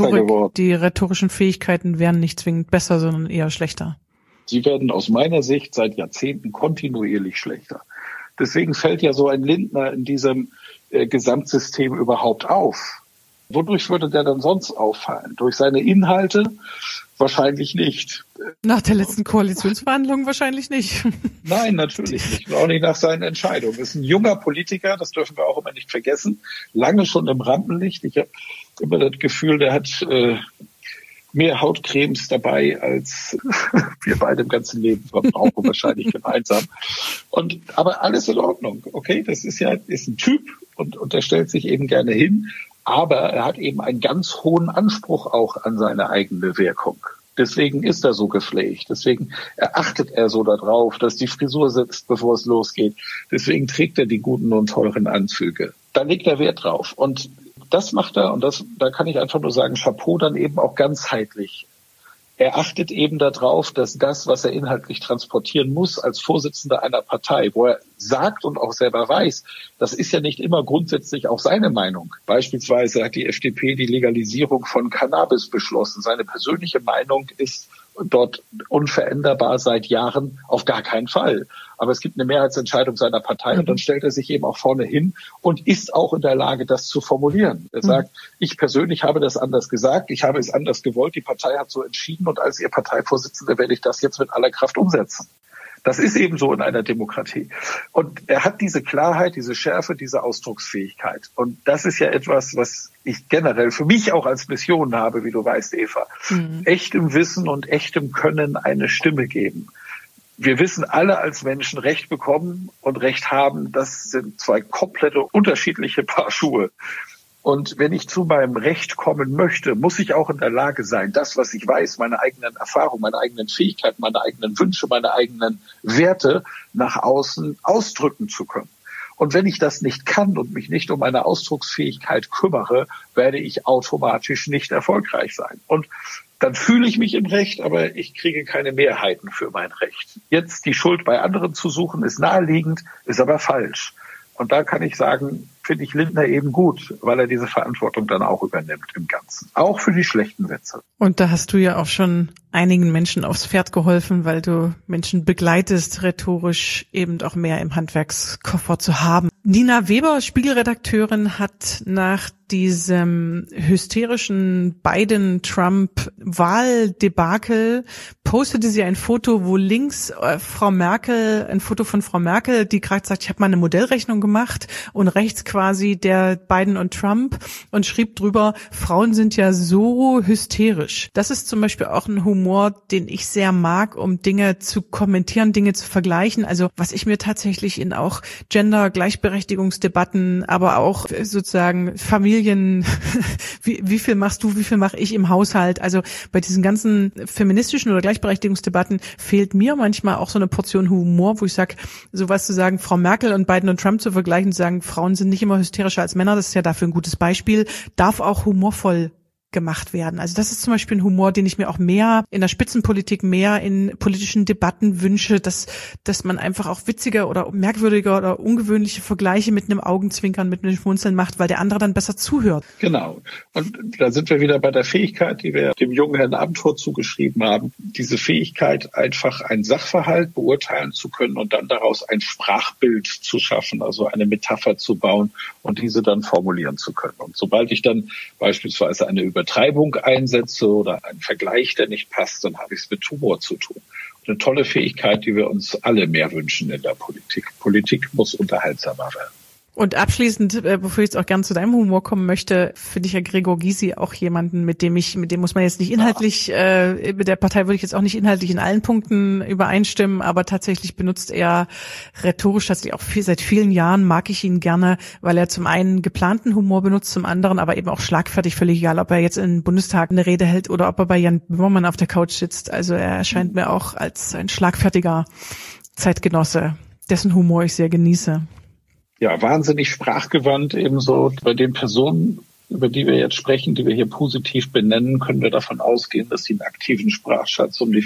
die rhetorischen Fähigkeiten wären nicht zwingend besser, sondern eher schlechter. Sie werden aus meiner Sicht seit Jahrzehnten kontinuierlich schlechter. Deswegen fällt ja so ein Lindner in diesem Gesamtsystem überhaupt auf. Wodurch würde der dann sonst auffallen? Durch seine Inhalte? Wahrscheinlich nicht. Nach der letzten Koalitionsverhandlung wahrscheinlich nicht. Nein, natürlich nicht. Und auch nicht nach seinen Entscheidungen. Ist ein junger Politiker, das dürfen wir auch immer nicht vergessen. Lange schon im Rampenlicht. Ich habe immer das Gefühl, der hat mehr Hautcremes dabei, als wir beide im ganzen Leben verbrauchen, wahrscheinlich gemeinsam. Aber alles in Ordnung, okay? Das ist ein Typ und der stellt sich eben gerne hin. Aber er hat eben einen ganz hohen Anspruch auch an seine eigene Wirkung. Deswegen ist er so gepflegt. Deswegen achtet er so darauf, dass die Frisur sitzt, bevor es losgeht. Deswegen trägt er die guten und teuren Anzüge. Da legt er Wert drauf. Und das macht er, und da kann ich einfach nur sagen, Chapeau, dann eben auch ganzheitlich. Er achtet eben darauf, dass das, was er inhaltlich transportieren muss als Vorsitzender einer Partei, wo er sagt und auch selber weiß, das ist ja nicht immer grundsätzlich auch seine Meinung. Beispielsweise hat die FDP die Legalisierung von Cannabis beschlossen. Seine persönliche Meinung ist dort unveränderbar seit Jahren auf gar keinen Fall. Aber es gibt eine Mehrheitsentscheidung seiner Partei und dann stellt er sich eben auch vorne hin und ist auch in der Lage, das zu formulieren. Er sagt, ich persönlich habe das anders gesagt, ich habe es anders gewollt, die Partei hat so entschieden und als ihr Parteivorsitzender werde ich das jetzt mit aller Kraft umsetzen. Das ist eben so in einer Demokratie. Und er hat diese Klarheit, diese Schärfe, diese Ausdrucksfähigkeit. Und das ist ja etwas, was ich generell für mich auch als Mission habe, wie du weißt, Eva. Echtem Wissen und echtem Können eine Stimme geben. Wir wissen alle als Menschen, Recht bekommen und Recht haben, das sind zwei komplette unterschiedliche Paar Schuhe. Und wenn ich zu meinem Recht kommen möchte, muss ich auch in der Lage sein, das, was ich weiß, meine eigenen Erfahrungen, meine eigenen Fähigkeiten, meine eigenen Wünsche, meine eigenen Werte nach außen ausdrücken zu können. Und wenn ich das nicht kann und mich nicht um meine Ausdrucksfähigkeit kümmere, werde ich automatisch nicht erfolgreich sein. Und dann fühle ich mich im Recht, aber ich kriege keine Mehrheiten für mein Recht. Jetzt die Schuld bei anderen zu suchen, ist naheliegend, ist aber falsch. Und da kann ich sagen, finde ich Lindner eben gut, weil er diese Verantwortung dann auch übernimmt im Ganzen. Auch für die schlechten Witze. Und da hast du ja auch schon einigen Menschen aufs Pferd geholfen, weil du Menschen begleitest, rhetorisch eben auch mehr im Handwerkskoffer zu haben. Nina Weber, Spiegelredakteurin, hat nach diesem hysterischen Biden-Trump-Wahldebakel postete sie ein Foto, wo links ein Foto von Frau Merkel, die gerade sagt, ich habe mal eine Modellrechnung gemacht, und rechts quasi der Biden und Trump, und schrieb drüber, Frauen sind ja so hysterisch. Das ist zum Beispiel auch ein Humor, den ich sehr mag, um Dinge zu kommentieren, Dinge zu vergleichen. Also was ich mir tatsächlich in auch Gender-Gleichberechtigungsdebatten, aber auch sozusagen Familien, wie viel machst du, wie viel mache ich im Haushalt? Also bei diesen ganzen feministischen oder Gleichberechtigungsdebatten fehlt mir manchmal auch so eine Portion Humor, wo ich sage, sowas zu sagen, Frau Merkel und Biden und Trump zu vergleichen, zu sagen, Frauen sind nicht immer hysterischer als Männer, das ist ja dafür ein gutes Beispiel, darf auch humorvoll gemacht werden. Also das ist zum Beispiel ein Humor, den ich mir auch mehr in der Spitzenpolitik, mehr in politischen Debatten wünsche, dass man einfach auch witziger oder merkwürdiger oder ungewöhnliche Vergleiche mit einem Augenzwinkern, mit einem Schmunzeln macht, weil der andere dann besser zuhört. Genau. Und da sind wir wieder bei der Fähigkeit, die wir dem jungen Herrn Amthor zugeschrieben haben. Diese Fähigkeit, einfach einen Sachverhalt beurteilen zu können und dann daraus ein Sprachbild zu schaffen, also eine Metapher zu bauen und diese dann formulieren zu können. Und sobald ich dann beispielsweise eine Übertreibung einsetze oder einen Vergleich, der nicht passt, dann habe ich es mit Humor zu tun. Und eine tolle Fähigkeit, die wir uns alle mehr wünschen in der Politik. Politik muss unterhaltsamer werden. Und abschließend, bevor ich jetzt auch gerne zu deinem Humor kommen möchte, finde ich ja Gregor Gysi auch jemanden, mit dem muss man jetzt nicht inhaltlich, mit der Partei würde ich jetzt auch nicht inhaltlich in allen Punkten übereinstimmen, aber tatsächlich benutzt er rhetorisch tatsächlich auch seit vielen Jahren, mag ich ihn gerne, weil er zum einen geplanten Humor benutzt, zum anderen aber eben auch schlagfertig, völlig egal, ob er jetzt im Bundestag eine Rede hält oder ob er bei Jan Böhmermann auf der Couch sitzt. Also er erscheint mir auch als ein schlagfertiger Zeitgenosse, dessen Humor ich sehr genieße. Ja, wahnsinnig sprachgewandt, ebenso bei den Personen, über die wir jetzt sprechen, die wir hier positiv benennen, können wir davon ausgehen, dass sie einen aktiven Sprachschatz um die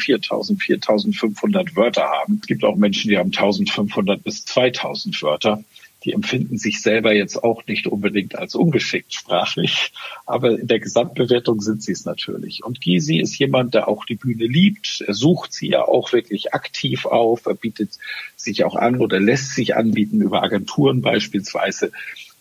4.500 Wörter haben. Es gibt auch Menschen, die haben 1.500 bis 2.000 Wörter. Die empfinden sich selber jetzt auch nicht unbedingt als ungeschickt sprachlich, aber in der Gesamtbewertung sind sie es natürlich. Und Gysi ist jemand, der auch die Bühne liebt. Er sucht sie ja auch wirklich aktiv auf. Er bietet sich auch an oder lässt sich anbieten über Agenturen beispielsweise.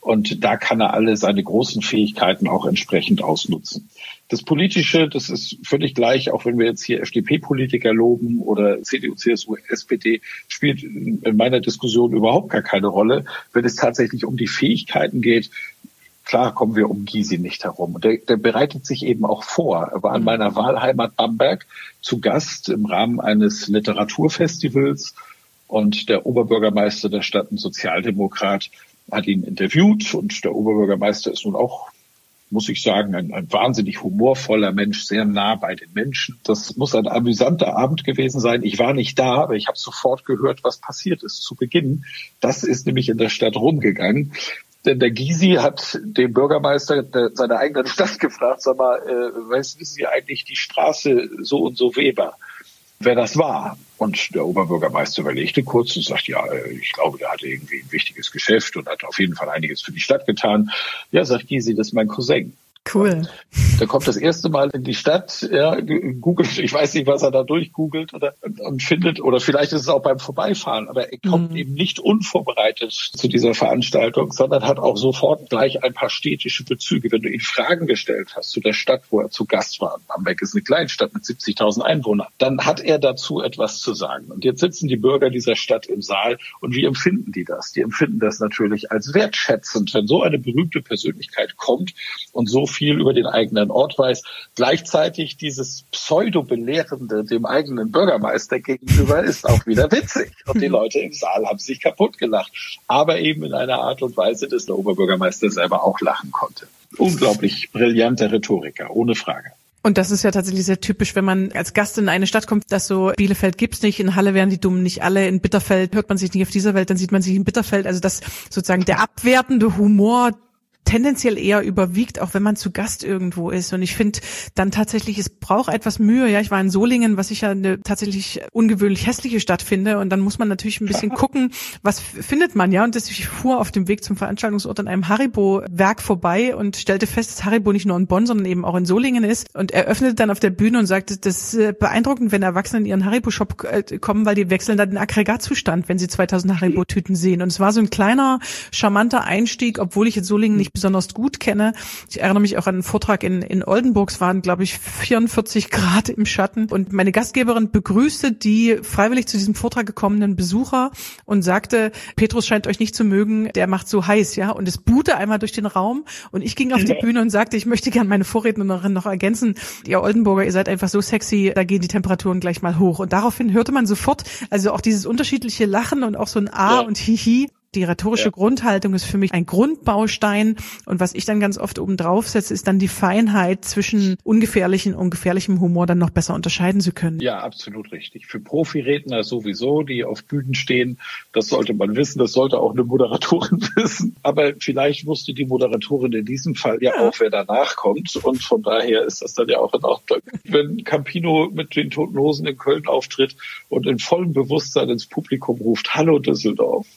Und da kann er alle seine großen Fähigkeiten auch entsprechend ausnutzen. Das Politische, das ist völlig gleich, auch wenn wir jetzt hier FDP-Politiker loben oder CDU, CSU, SPD, spielt in meiner Diskussion überhaupt gar keine Rolle. Wenn es tatsächlich um die Fähigkeiten geht, klar kommen wir um Gysi nicht herum. Und der bereitet sich eben auch vor. Er war in meiner Wahlheimat Bamberg zu Gast im Rahmen eines Literaturfestivals und der Oberbürgermeister der Stadt, ein Sozialdemokrat, hat ihn interviewt und der Oberbürgermeister ist nun auch, muss ich sagen, ein wahnsinnig humorvoller Mensch, sehr nah bei den Menschen. Das muss ein amüsanter Abend gewesen sein. Ich war nicht da, aber ich habe sofort gehört, was passiert ist zu Beginn. Das ist nämlich in der Stadt rumgegangen. Denn der Gysi hat den Bürgermeister seiner eigenen Stadt gefragt, sag mal, wissen Sie eigentlich die Straße so und so Weber, wer das war? Und der Oberbürgermeister überlegte kurz und sagt, ja, ich glaube, der hatte irgendwie ein wichtiges Geschäft und hat auf jeden Fall einiges für die Stadt getan. Ja, sagt Gysi, das ist mein Cousin. Cool. Der kommt das erste Mal in die Stadt, ja, googelt, ich weiß nicht, was er da durchgoogelt und findet, oder vielleicht ist es auch beim Vorbeifahren, aber er kommt eben nicht unvorbereitet zu dieser Veranstaltung, sondern hat auch sofort gleich ein paar städtische Bezüge. Wenn du ihn Fragen gestellt hast zu der Stadt, wo er zu Gast war, Bamberg ist eine Kleinstadt mit 70.000 Einwohnern, dann hat er dazu etwas zu sagen. Und jetzt sitzen die Bürger dieser Stadt im Saal und wie empfinden die das? Die empfinden das natürlich als wertschätzend, wenn so eine berühmte Persönlichkeit kommt und so viel über den eigenen Ort weiß. Gleichzeitig dieses Pseudo-Belehrende dem eigenen Bürgermeister gegenüber ist auch wieder witzig. Und die Leute im Saal haben sich kaputt gelacht. Aber eben in einer Art und Weise, dass der Oberbürgermeister selber auch lachen konnte. Unglaublich brillanter Rhetoriker, ohne Frage. Und das ist ja tatsächlich sehr typisch, wenn man als Gast in eine Stadt kommt, dass so Bielefeld gibt's nicht, in Halle wären die Dummen nicht alle, in Bitterfeld hört man sich nicht auf dieser Welt, dann sieht man sich in Bitterfeld. Also dass sozusagen der abwertende Humor tendenziell eher überwiegt, auch wenn man zu Gast irgendwo ist. Und ich finde dann tatsächlich, es braucht etwas Mühe. Ja, ich war in Solingen, was ich ja eine tatsächlich ungewöhnlich hässliche Stadt finde. Und dann muss man natürlich ein bisschen gucken, was findet man, ja. Und ich fuhr auf dem Weg zum Veranstaltungsort an einem Haribo-Werk vorbei und stellte fest, dass Haribo nicht nur in Bonn, sondern eben auch in Solingen ist. Und er öffnete dann auf der Bühne und sagte, das ist beeindruckend, wenn Erwachsene in ihren Haribo-Shop kommen, weil die wechseln dann den Aggregatzustand, wenn sie 2000 Haribo-Tüten sehen. Und es war so ein kleiner, charmanter Einstieg, obwohl ich jetzt Solingen nicht besonders gut kenne. Ich erinnere mich auch an einen Vortrag in Oldenburg. Es waren, glaube ich, 44 Grad im Schatten. Und meine Gastgeberin begrüßte die freiwillig zu diesem Vortrag gekommenen Besucher und sagte, Petrus scheint euch nicht zu mögen, der macht so heiß, ja. Und es buhte einmal durch den Raum. Und ich ging auf die Bühne und sagte, ich möchte gerne meine Vorrednerin noch ergänzen. Ihr Oldenburger, ihr seid einfach so sexy, da gehen die Temperaturen gleich mal hoch. Und daraufhin hörte man sofort, also auch dieses unterschiedliche Lachen und auch so ein A und Hihi. Die rhetorische Grundhaltung ist für mich ein Grundbaustein. Und was ich dann ganz oft oben drauf setze, ist dann die Feinheit zwischen ungefährlichen und gefährlichem Humor dann noch besser unterscheiden zu können. Ja, absolut richtig. Für Profiredner sowieso, die auf Bühnen stehen, das sollte man wissen, das sollte auch eine Moderatorin wissen. Aber vielleicht wusste die Moderatorin in diesem Fall ja auch, wer danach kommt. Und von daher ist das dann ja auch in Ordnung. Wenn Campino mit den Toten Hosen in Köln auftritt und in vollem Bewusstsein ins Publikum ruft, Hallo Düsseldorf.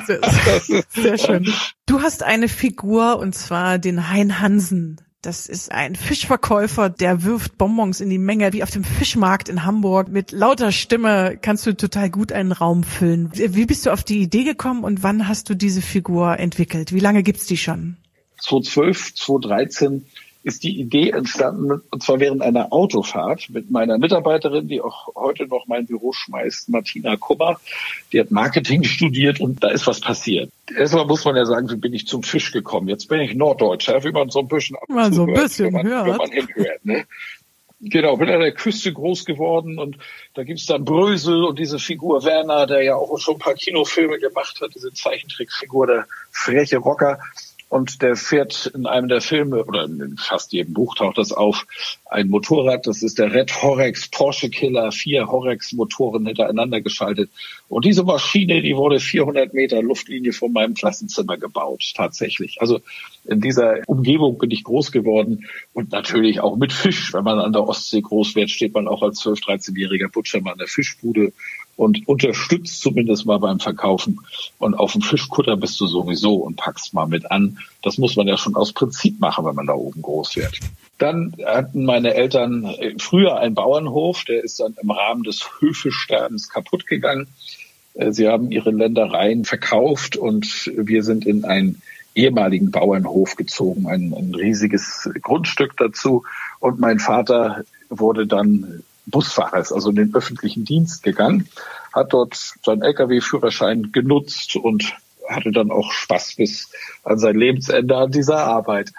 Sehr schön. Du hast eine Figur, und zwar den Hein Hansen. Das ist ein Fischverkäufer, der wirft Bonbons in die Menge, wie auf dem Fischmarkt in Hamburg. Mit lauter Stimme kannst du total gut einen Raum füllen. Wie bist du auf die Idee gekommen und wann hast du diese Figur entwickelt? Wie lange gibt's die schon? 2012, 2013 ist die Idee entstanden, und zwar während einer Autofahrt mit meiner Mitarbeiterin, die auch heute noch mein Büro schmeißt, Martina Kummer. Die hat Marketing studiert und da ist was passiert. Erstmal muss man ja sagen, wie bin ich zum Fisch gekommen? Jetzt bin ich Norddeutscher, wie man so ein bisschen hört. Wenn man hinhört, ne? Genau, bin an der Küste groß geworden und da gibt's dann Brösel und diese Figur Werner, der ja auch schon ein paar Kinofilme gemacht hat, diese Zeichentrickfigur, der freche Rocker. Und der fährt in einem der Filme, oder in fast jedem Buch taucht das auf, ein Motorrad, das ist der Red Horex Porsche Killer, 4 Horex-Motoren hintereinander geschaltet. Und diese Maschine, die wurde 400 Meter Luftlinie von meinem Klassenzimmer gebaut, tatsächlich. Also in dieser Umgebung bin ich groß geworden und natürlich auch mit Fisch. Wenn man an der Ostsee groß wird, steht man auch als 12-, 13-jähriger Butcher mal an der Fischbude und unterstützt zumindest mal beim Verkaufen. Und auf dem Fischkutter bist du sowieso und packst mal mit an. Das muss man ja schon aus Prinzip machen, wenn man da oben groß wird. Dann hatten meine Eltern früher einen Bauernhof, der ist dann im Rahmen des Höfesterbens kaputt gegangen. Sie haben ihre Ländereien verkauft und wir sind in ein ehemaligen Bauernhof gezogen, ein riesiges Grundstück dazu. Und mein Vater wurde dann Busfahrer, ist also in den öffentlichen Dienst gegangen, hat dort seinen Lkw-Führerschein genutzt und hatte dann auch Spaß bis an sein Lebensende an dieser Arbeit.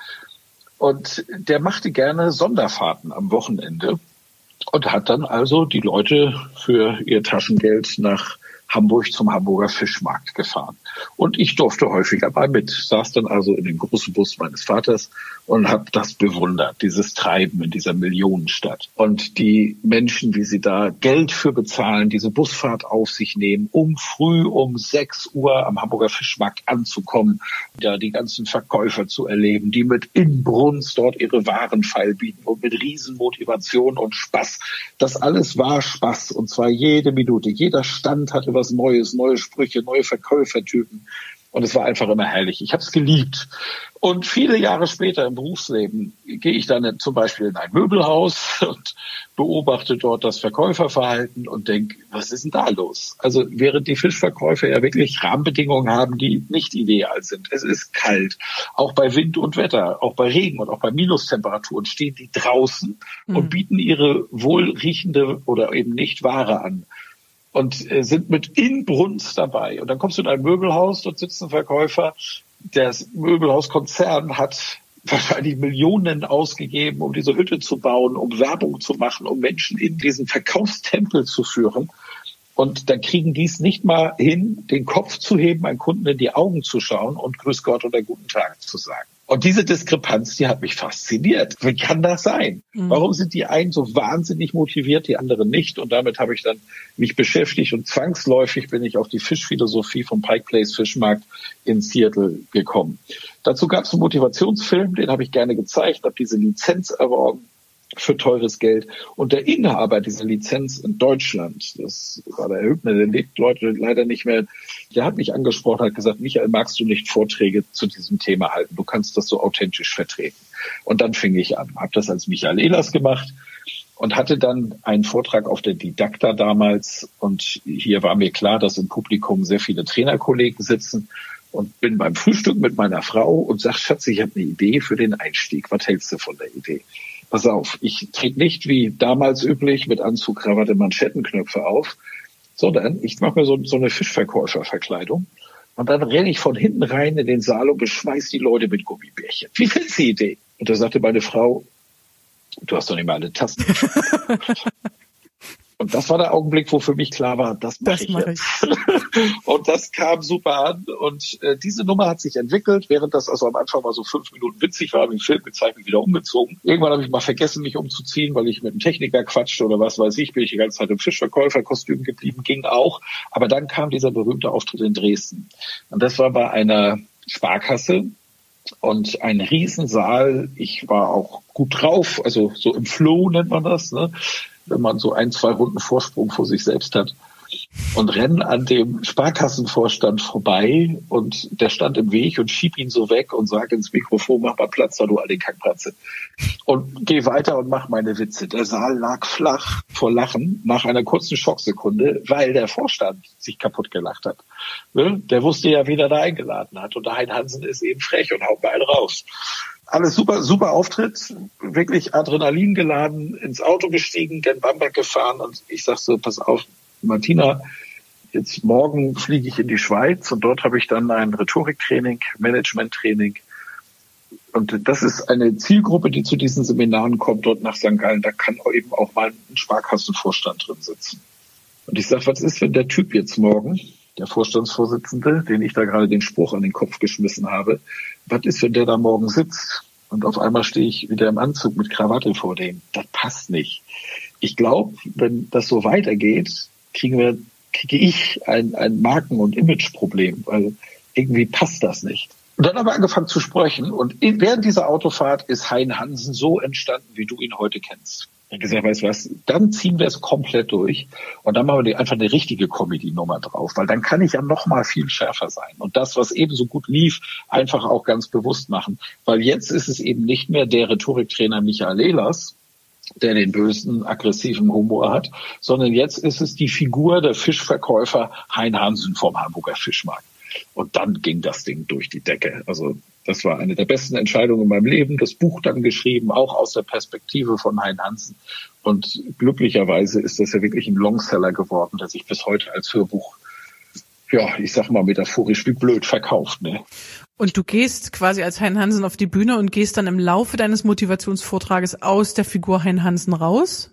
Und der machte gerne Sonderfahrten am Wochenende und hat dann also die Leute für ihr Taschengeld nach Hamburg zum Hamburger Fischmarkt gefahren. Und ich durfte häufiger mal mit, saß dann also in dem großen Bus meines Vaters und habe das bewundert, dieses Treiben in dieser Millionenstadt. Und die Menschen, wie sie da Geld für bezahlen, diese Busfahrt auf sich nehmen, um früh um 6 Uhr am Hamburger Fischmarkt anzukommen, da die ganzen Verkäufer zu erleben, die mit Inbrunst dort ihre Waren feilbieten und mit Riesenmotivation und Spaß. Das alles war Spaß, und zwar jede Minute. Jeder Stand hatte was Neues, neue Sprüche, neue Verkäufertypen. Und es war einfach immer herrlich. Ich habe es geliebt. Und viele Jahre später im Berufsleben gehe ich dann zum Beispiel in ein Möbelhaus und beobachte dort das Verkäuferverhalten und denke, was ist denn da los? Also während die Fischverkäufer ja wirklich Rahmenbedingungen haben, die nicht ideal sind. Es ist kalt, auch bei Wind und Wetter, auch bei Regen und auch bei Minustemperaturen stehen die draußen und bieten ihre wohlriechende oder eben nicht Ware an. Und sind mit Inbrunst dabei. Und dann kommst du in ein Möbelhaus, dort sitzt ein Verkäufer. Das Möbelhauskonzern hat wahrscheinlich Millionen ausgegeben, um diese Hütte zu bauen, um Werbung zu machen, um Menschen in diesen Verkaufstempel zu führen. Und dann kriegen die es nicht mal hin, den Kopf zu heben, einem Kunden in die Augen zu schauen und Grüß Gott oder Guten Tag zu sagen. Und diese Diskrepanz, die hat mich fasziniert. Wie kann das sein? Warum sind die einen so wahnsinnig motiviert, die anderen nicht? Und damit habe ich dann mich beschäftigt und zwangsläufig bin ich auf die Fischphilosophie vom Pike Place Fischmarkt in Seattle gekommen. Dazu gab es einen Motivationsfilm, den habe ich gerne gezeigt, habe diese Lizenz erworben für teures Geld. Und der Inhaber dieser Lizenz in Deutschland, das war der Herr Hübner, der lebt Leute leider nicht mehr, der hat mich angesprochen, hat gesagt, Michael, magst du nicht Vorträge zu diesem Thema halten? Du kannst das so authentisch vertreten. Und dann fing ich an, habe das als Michael Ehlers gemacht und hatte dann einen Vortrag auf der Didakta damals. Und hier war mir klar, dass im Publikum sehr viele Trainerkollegen sitzen. Und bin beim Frühstück mit meiner Frau und sag, Schatz, ich habe eine Idee für den Einstieg. Was hältst du von der Idee? Pass auf, ich trete nicht wie damals üblich mit Anzug, Krawatte, Manschettenknöpfe auf, sondern ich mache mir so eine Fischverkäuferverkleidung und dann renne ich von hinten rein in den Saal und beschmeiß die Leute mit Gummibärchen. Wie findest du die Idee? Und da sagte meine Frau, du hast doch nicht mal alle Tasten. Und das war der Augenblick, wo für mich klar war, das mache ich jetzt. Und das kam super an. Und diese Nummer hat sich entwickelt, während das also am Anfang mal so 5 Minuten witzig war, habe ich den Film gezeigt, mich wieder umgezogen. Irgendwann habe ich mal vergessen, mich umzuziehen, weil ich mit einem Techniker quatschte oder was weiß ich, bin ich die ganze Zeit im Fischverkäuferkostüm geblieben, ging auch. Aber dann kam dieser berühmte Auftritt in Dresden. Und das war bei einer Sparkasse. Und ein Riesensaal. Ich war auch gut drauf, also so im Flow nennt man das, ne? Wenn man so 1, 2 Runden Vorsprung vor sich selbst hat. Und renn an dem Sparkassenvorstand vorbei und der stand im Weg und schieb ihn so weg und sag ins Mikrofon, mach mal Platz, da du alte Kackpratze. Und geh weiter und mach meine Witze. Der Saal lag flach vor Lachen nach einer kurzen Schocksekunde, weil der Vorstand sich kaputt gelacht hat. Der wusste ja, wen er da eingeladen hat. Und der Hein Hansen ist eben frech und haut mal einen raus. Alles super, super Auftritt, wirklich Adrenalin geladen, ins Auto gestiegen, gen Bamberg gefahren und ich sag so, pass auf, Martina, jetzt morgen fliege ich in die Schweiz und dort habe ich dann ein Rhetoriktraining, Managementtraining. Und das ist eine Zielgruppe, die zu diesen Seminaren kommt, dort nach St. Gallen. Da kann eben auch mal ein Sparkassenvorstand drin sitzen. Und ich sage, was ist, wenn der Typ jetzt morgen, der Vorstandsvorsitzende, den ich da gerade den Spruch an den Kopf geschmissen habe, was ist, wenn der da morgen sitzt und auf einmal stehe ich wieder im Anzug mit Krawatte vor dem? Das passt nicht. Ich glaube, wenn das so weitergeht, kriege ich ein Marken- und Imageproblem, weil irgendwie passt das nicht. Und dann haben wir angefangen zu sprechen und während dieser Autofahrt ist Hein Hansen so entstanden, wie du ihn heute kennst. Ich habe gesagt, weißt du was, dann ziehen wir es komplett durch und dann machen wir einfach eine richtige Comedy-Nummer drauf, weil dann kann ich ja noch mal viel schärfer sein und das, was eben so gut lief, einfach auch ganz bewusst machen, weil jetzt ist es eben nicht mehr der Rhetoriktrainer Michael Ehlers, der den bösen, aggressiven Humor hat, sondern jetzt ist es die Figur der Fischverkäufer Hein Hansen vom Hamburger Fischmarkt. Und dann ging das Ding durch die Decke. Also das war eine der besten Entscheidungen in meinem Leben. Das Buch dann geschrieben, auch aus der Perspektive von Hein Hansen. Und glücklicherweise ist das ja wirklich ein Longseller geworden, der sich bis heute als Hörbuch, ja, ich sag mal metaphorisch wie blöd verkauft, ne? Und du gehst quasi als Hein Hansen auf die Bühne und gehst dann im Laufe deines Motivationsvortrages aus der Figur Hein Hansen raus?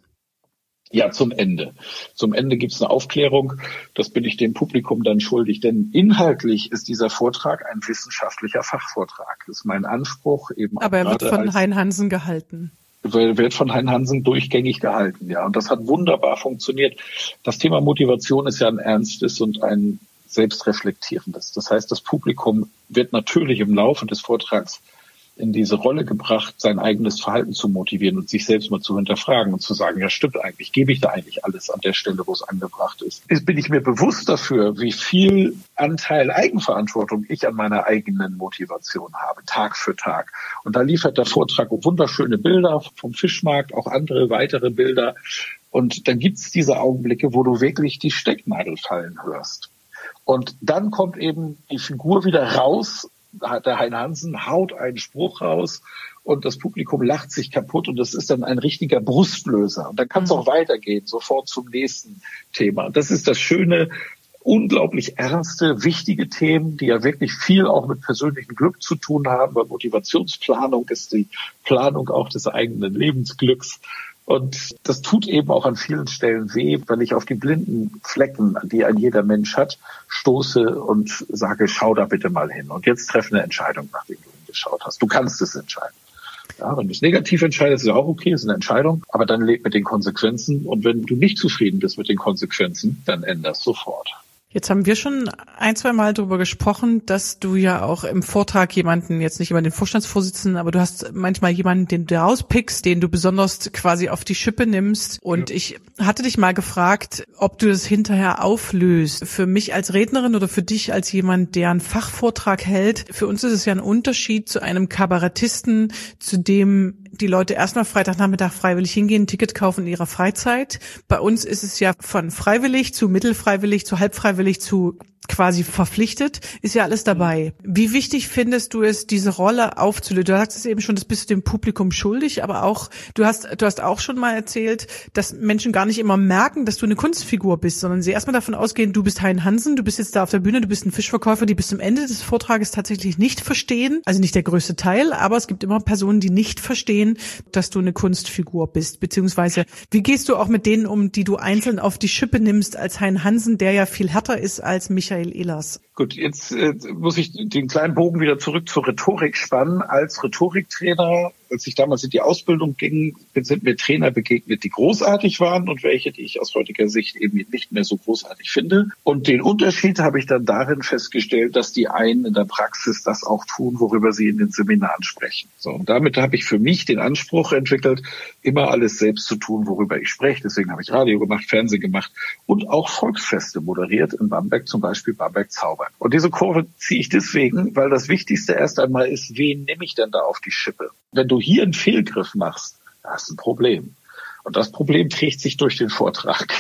Ja, zum Ende. Zum Ende gibt's eine Aufklärung. Das bin ich dem Publikum dann schuldig. Denn inhaltlich ist dieser Vortrag ein wissenschaftlicher Fachvortrag. Das ist mein Anspruch eben. Aber er wird von Hein Hansen gehalten. Wird von Hein Hansen durchgängig gehalten, ja. Und das hat wunderbar funktioniert. Das Thema Motivation ist ja ein ernstes und ein selbstreflektierendes. Das heißt, das Publikum wird natürlich im Laufe des Vortrags in diese Rolle gebracht, sein eigenes Verhalten zu motivieren und sich selbst mal zu hinterfragen und zu sagen, ja stimmt eigentlich, gebe ich da eigentlich alles an der Stelle, wo es angebracht ist. Jetzt bin ich mir bewusst dafür, wie viel Anteil Eigenverantwortung ich an meiner eigenen Motivation habe, Tag für Tag. Und da liefert der Vortrag wunderschöne Bilder vom Fischmarkt, auch andere weitere Bilder. Und dann gibt's diese Augenblicke, wo du wirklich die Stecknadel fallen hörst. Und dann kommt eben die Figur wieder raus. Der Hein Hansen haut einen Spruch raus und das Publikum lacht sich kaputt und das ist dann ein richtiger Brustlöser. Und dann kann es auch weitergehen, sofort zum nächsten Thema. Das ist das Schöne, unglaublich ernste, wichtige Themen, die ja wirklich viel auch mit persönlichem Glück zu tun haben, weil Motivationsplanung ist die Planung auch des eigenen Lebensglücks. Und das tut eben auch an vielen Stellen weh, weil ich auf die blinden Flecken, die ein jeder Mensch hat, stoße und sage, schau da bitte mal hin. Und jetzt treff eine Entscheidung, nachdem du hingeschaut hast. Du kannst es entscheiden. Ja, wenn du es negativ entscheidest, ist ja auch okay, ist eine Entscheidung. Aber dann leb mit den Konsequenzen. Und wenn du nicht zufrieden bist mit den Konsequenzen, dann änderst sofort. Jetzt haben wir schon ein, zwei Mal darüber gesprochen, dass du ja auch im Vortrag jemanden, jetzt nicht immer den Vorstandsvorsitzenden, aber du hast manchmal jemanden, den du rauspickst, den du besonders quasi auf die Schippe nimmst. Und ich hatte dich mal gefragt, ob du das hinterher auflöst. Für mich als Rednerin oder für dich als jemand, der einen Fachvortrag hält, für uns ist es ja ein Unterschied zu einem Kabarettisten, zu dem die Leute erstmal Freitagnachmittag freiwillig hingehen, ein Ticket kaufen in ihrer Freizeit. Bei uns ist es ja von freiwillig zu mittelfreiwillig zu halbfreiwillig zu quasi verpflichtet, ist ja alles dabei. Wie wichtig findest du es, diese Rolle aufzulösen? Du sagst es eben schon, das bist du dem Publikum schuldig, aber auch, du hast auch schon mal erzählt, dass Menschen gar nicht immer merken, dass du eine Kunstfigur bist, sondern sie erstmal davon ausgehen, du bist Hein Hansen, du bist jetzt da auf der Bühne, du bist ein Fischverkäufer, die bis zum Ende des Vortrages tatsächlich nicht verstehen, also nicht der größte Teil, aber es gibt immer Personen, die nicht verstehen, dass du eine Kunstfigur bist, beziehungsweise wie gehst du auch mit denen um, die du einzeln auf die Schippe nimmst als Hein Hansen, der ja viel härter ist als Michael Ehlers? Gut, jetzt muss ich den kleinen Bogen wieder zurück zur Rhetorik spannen. Als Rhetoriktrainer, als ich damals in die Ausbildung ging, sind mir Trainer begegnet, die großartig waren und welche, die ich aus heutiger Sicht eben nicht mehr so großartig finde. Und den Unterschied habe ich dann darin festgestellt, dass die einen in der Praxis das auch tun, worüber sie in den Seminaren sprechen. So, und damit habe ich für mich den Anspruch entwickelt, immer alles selbst zu tun, worüber ich spreche. Deswegen habe ich Radio gemacht, Fernsehen gemacht und auch Volksfeste moderiert, in Bamberg zum Beispiel Bamberg Zauber. Und diese Kurve ziehe ich deswegen, weil das Wichtigste erst einmal ist, wen nehme ich denn da auf die Schippe? Wenn du hier einen Fehlgriff machst, hast du ein Problem. Und das Problem trägt sich durch den Vortrag.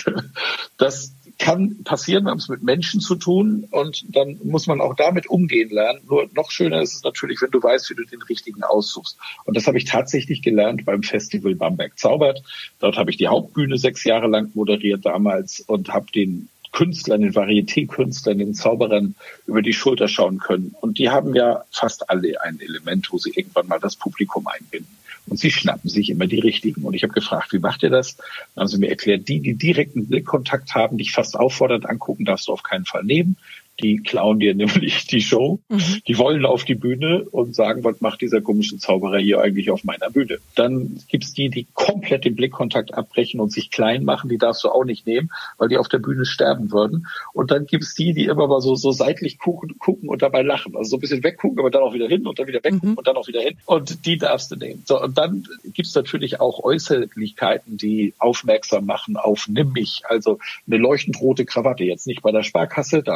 Das kann passieren, wir haben es mit Menschen zu tun und dann muss man auch damit umgehen lernen. Nur noch schöner ist es natürlich, wenn du weißt, wie du den richtigen aussuchst. Und das habe ich tatsächlich gelernt beim Festival Bamberg Zaubert. Dort habe ich die Hauptbühne 6 Jahre lang moderiert damals und habe den Künstlern, den Varieté-Künstlern, den Zauberern über die Schulter schauen können. Und die haben ja fast alle ein Element, wo sie irgendwann mal das Publikum einbinden. Und sie schnappen sich immer die Richtigen. Und ich habe gefragt, wie macht ihr das? Dann haben sie mir erklärt, die direkten Blickkontakt haben, dich fast auffordernd angucken, darfst du auf keinen Fall nehmen. Die klauen dir nämlich die Show. Die wollen auf die Bühne und sagen, was macht dieser komische Zauberer hier eigentlich auf meiner Bühne? Dann gibt's die komplett den Blickkontakt abbrechen und sich klein machen. Die darfst du auch nicht nehmen, weil die auf der Bühne sterben würden. Und dann gibt's die immer mal so seitlich gucken und dabei lachen. Also so ein bisschen weggucken, aber dann auch wieder hin und dann wieder weggucken und dann auch wieder hin. Und die darfst du nehmen. So, und dann gibt's natürlich auch Äußerlichkeiten, die aufmerksam machen auf nimm mich. Also eine leuchtend rote Krawatte. Jetzt nicht bei der Sparkasse, da scheint das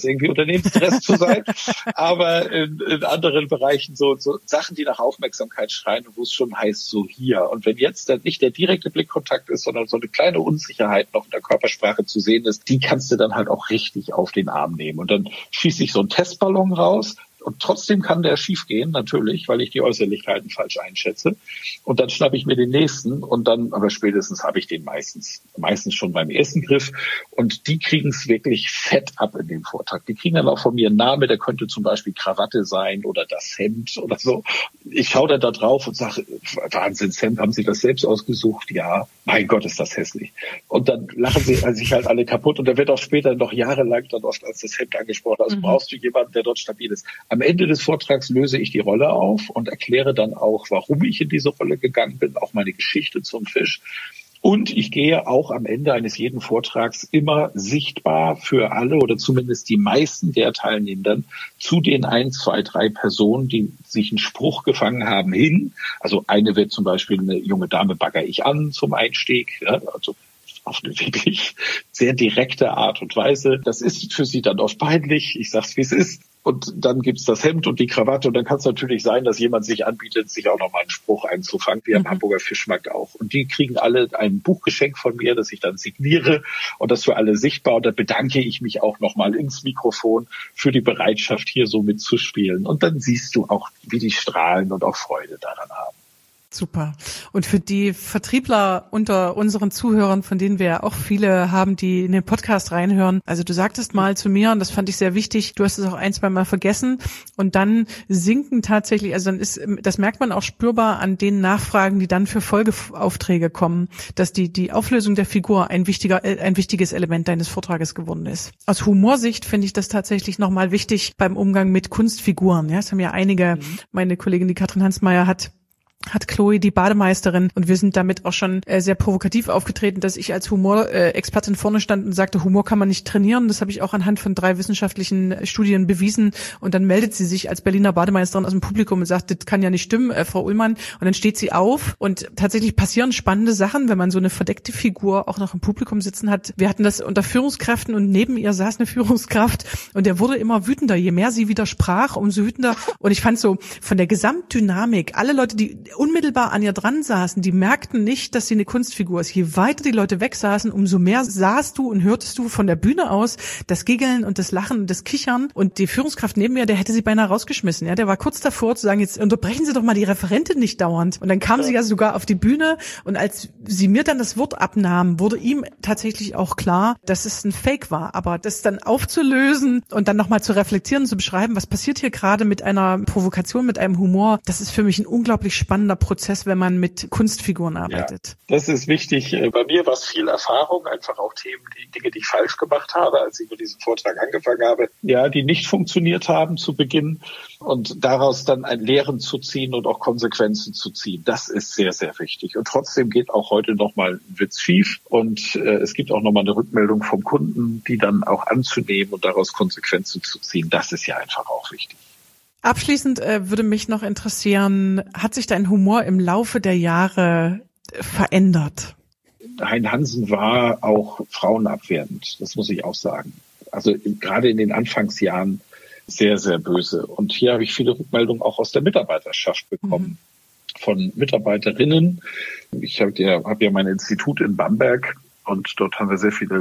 irgendwie Unternehmensstress zu sein. Aber in anderen Bereichen so Sachen, die nach Aufmerksamkeit schreien, wo es schon heißt, so hier. Und wenn jetzt dann nicht der direkte Blickkontakt ist, sondern so eine kleine Unsicherheit noch in der Körpersprache zu sehen ist, die kannst du dann halt auch richtig auf den Arm nehmen. Und dann schieße ich so einen Testballon raus. Und trotzdem kann der schief gehen, natürlich, weil ich die Äußerlichkeiten falsch einschätze. Und dann schnappe ich mir den nächsten und dann, aber spätestens habe ich den meistens schon beim ersten Griff. Und die kriegen es wirklich fett ab in dem Vortrag. Die kriegen dann auch von mir einen Namen, der könnte zum Beispiel Krawatte sein oder das Hemd oder so. Ich schaue dann da drauf und sage, Wahnsinnshemd, haben Sie das selbst ausgesucht? Ja, mein Gott, ist das hässlich. Und dann lachen sie sich halt alle kaputt. Und da wird auch später noch jahrelang dann oft als das Hemd angesprochen. Also brauchst du jemanden, der dort stabil ist. Am Ende des Vortrags löse ich die Rolle auf und erkläre dann auch, warum ich in diese Rolle gegangen bin, auch meine Geschichte zum Fisch. Und ich gehe auch am Ende eines jeden Vortrags immer sichtbar für alle oder zumindest die meisten der Teilnehmenden zu den 1, 2, 3 Personen, die sich einen Spruch gefangen haben, hin. Also eine wird zum Beispiel, eine junge Dame bagger ich an zum Einstieg, ja, also auf eine wirklich sehr direkte Art und Weise. Das ist für sie dann oft peinlich. Ich sag's, wie es ist. Und dann gibt's das Hemd und die Krawatte. Und dann kann es natürlich sein, dass jemand sich anbietet, sich auch nochmal einen Spruch einzufangen, wie am Hamburger Fischmarkt auch. Und die kriegen alle ein Buchgeschenk von mir, das ich dann signiere und das für alle sichtbar. Und da bedanke ich mich auch nochmal ins Mikrofon für die Bereitschaft, hier so mitzuspielen. Und dann siehst du auch, wie die strahlen und auch Freude daran haben. Super. Und für die Vertriebler unter unseren Zuhörern, von denen wir ja auch viele haben, die in den Podcast reinhören. Also du sagtest mal zu mir, und das fand ich sehr wichtig, du hast es auch 1, 2 Mal vergessen, und dann sinken tatsächlich, also dann ist, das merkt man auch spürbar an den Nachfragen, die dann für Folgeaufträge kommen, dass die Auflösung der Figur ein wichtiges Element deines Vortrages geworden ist. Aus Humorsicht finde ich das tatsächlich nochmal wichtig beim Umgang mit Kunstfiguren. Ja, es haben ja einige, meine Kollegin, die Katrin Hansmeier, hat Chloe, die Bademeisterin, und wir sind damit auch schon sehr provokativ aufgetreten, dass ich als Humorexpertin vorne stand und sagte, Humor kann man nicht trainieren. Das habe ich auch anhand von 3 wissenschaftlichen Studien bewiesen. Und dann meldet sie sich als Berliner Bademeisterin aus dem Publikum und sagt, das kann ja nicht stimmen, Frau Ullmann. Und dann steht sie auf und tatsächlich passieren spannende Sachen, wenn man so eine verdeckte Figur auch noch im Publikum sitzen hat. Wir hatten das unter Führungskräften und neben ihr saß eine Führungskraft und der wurde immer wütender. Je mehr sie widersprach, umso wütender. Und ich fand so von der Gesamtdynamik, alle Leute, die unmittelbar an ihr dran saßen, die merkten nicht, dass sie eine Kunstfigur ist. Je weiter die Leute weg saßen, umso mehr sahst du und hörtest du von der Bühne aus das Giggeln und das Lachen und das Kichern. Und die Führungskraft neben mir, der hätte sie beinahe rausgeschmissen. Ja, der war kurz davor zu sagen, jetzt unterbrechen Sie doch mal die Referentin nicht dauernd. Und dann kam sie ja sogar auf die Bühne und als sie mir dann das Wort abnahm, wurde ihm tatsächlich auch klar, dass es ein Fake war. Aber das dann aufzulösen und dann nochmal zu reflektieren, zu beschreiben, was passiert hier gerade mit einer Provokation, mit einem Humor, das ist für mich ein unglaublich spannender Prozess, wenn man mit Kunstfiguren arbeitet. Ja, das ist wichtig. Bei mir war es viel Erfahrung, einfach auch Dinge, die ich falsch gemacht habe, als ich mit diesem Vortrag angefangen habe, ja, die nicht funktioniert haben zu Beginn und daraus dann ein Lehren zu ziehen und auch Konsequenzen zu ziehen. Das ist sehr, sehr wichtig. Und trotzdem geht auch heute nochmal ein Witz schief und es gibt auch nochmal eine Rückmeldung vom Kunden, die dann auch anzunehmen und daraus Konsequenzen zu ziehen. Das ist ja einfach auch wichtig. Abschließend würde mich noch interessieren, hat sich dein Humor im Laufe der Jahre verändert? Hein Hansen war auch frauenabwertend, das muss ich auch sagen. Also gerade in den Anfangsjahren sehr, sehr böse. Und hier habe ich viele Rückmeldungen auch aus der Mitarbeiterschaft bekommen, von Mitarbeiterinnen. Ich habe ja mein Institut in Bamberg. Und dort haben wir sehr viele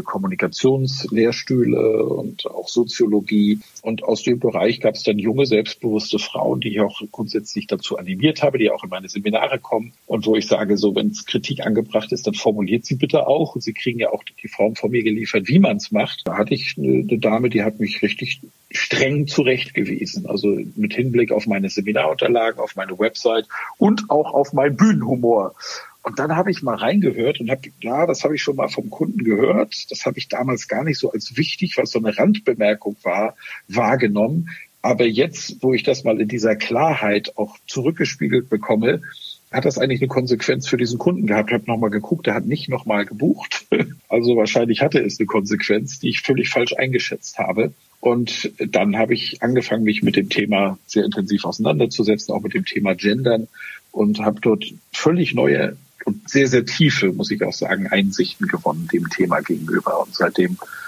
Kommunikationslehrstühle und auch Soziologie. Und aus dem Bereich gab es dann junge, selbstbewusste Frauen, die ich auch grundsätzlich dazu animiert habe, die auch in meine Seminare kommen. Und wo ich sage, so wenn es Kritik angebracht ist, dann formuliert sie bitte auch. Und sie kriegen ja auch die Form von mir geliefert, wie man es macht. Da hatte ich eine Dame, die hat mich richtig streng zurechtgewiesen. Also mit Hinblick auf meine Seminarunterlagen, auf meine Website und auch auf meinen Bühnenhumor. Und dann habe ich mal reingehört und das habe ich schon mal vom Kunden gehört. Das habe ich damals gar nicht so als wichtig, was so eine Randbemerkung war, wahrgenommen. Aber jetzt, wo ich das mal in dieser Klarheit auch zurückgespiegelt bekomme, hat das eigentlich eine Konsequenz für diesen Kunden gehabt. Ich habe nochmal geguckt, der hat nicht nochmal gebucht. Also wahrscheinlich hatte es eine Konsequenz, die ich völlig falsch eingeschätzt habe. Und dann habe ich angefangen, mich mit dem Thema sehr intensiv auseinanderzusetzen, auch mit dem Thema Gendern, und habe dort völlig neue und sehr, sehr tiefe, muss ich auch sagen, Einsichten gewonnen dem Thema gegenüber. Und seitdem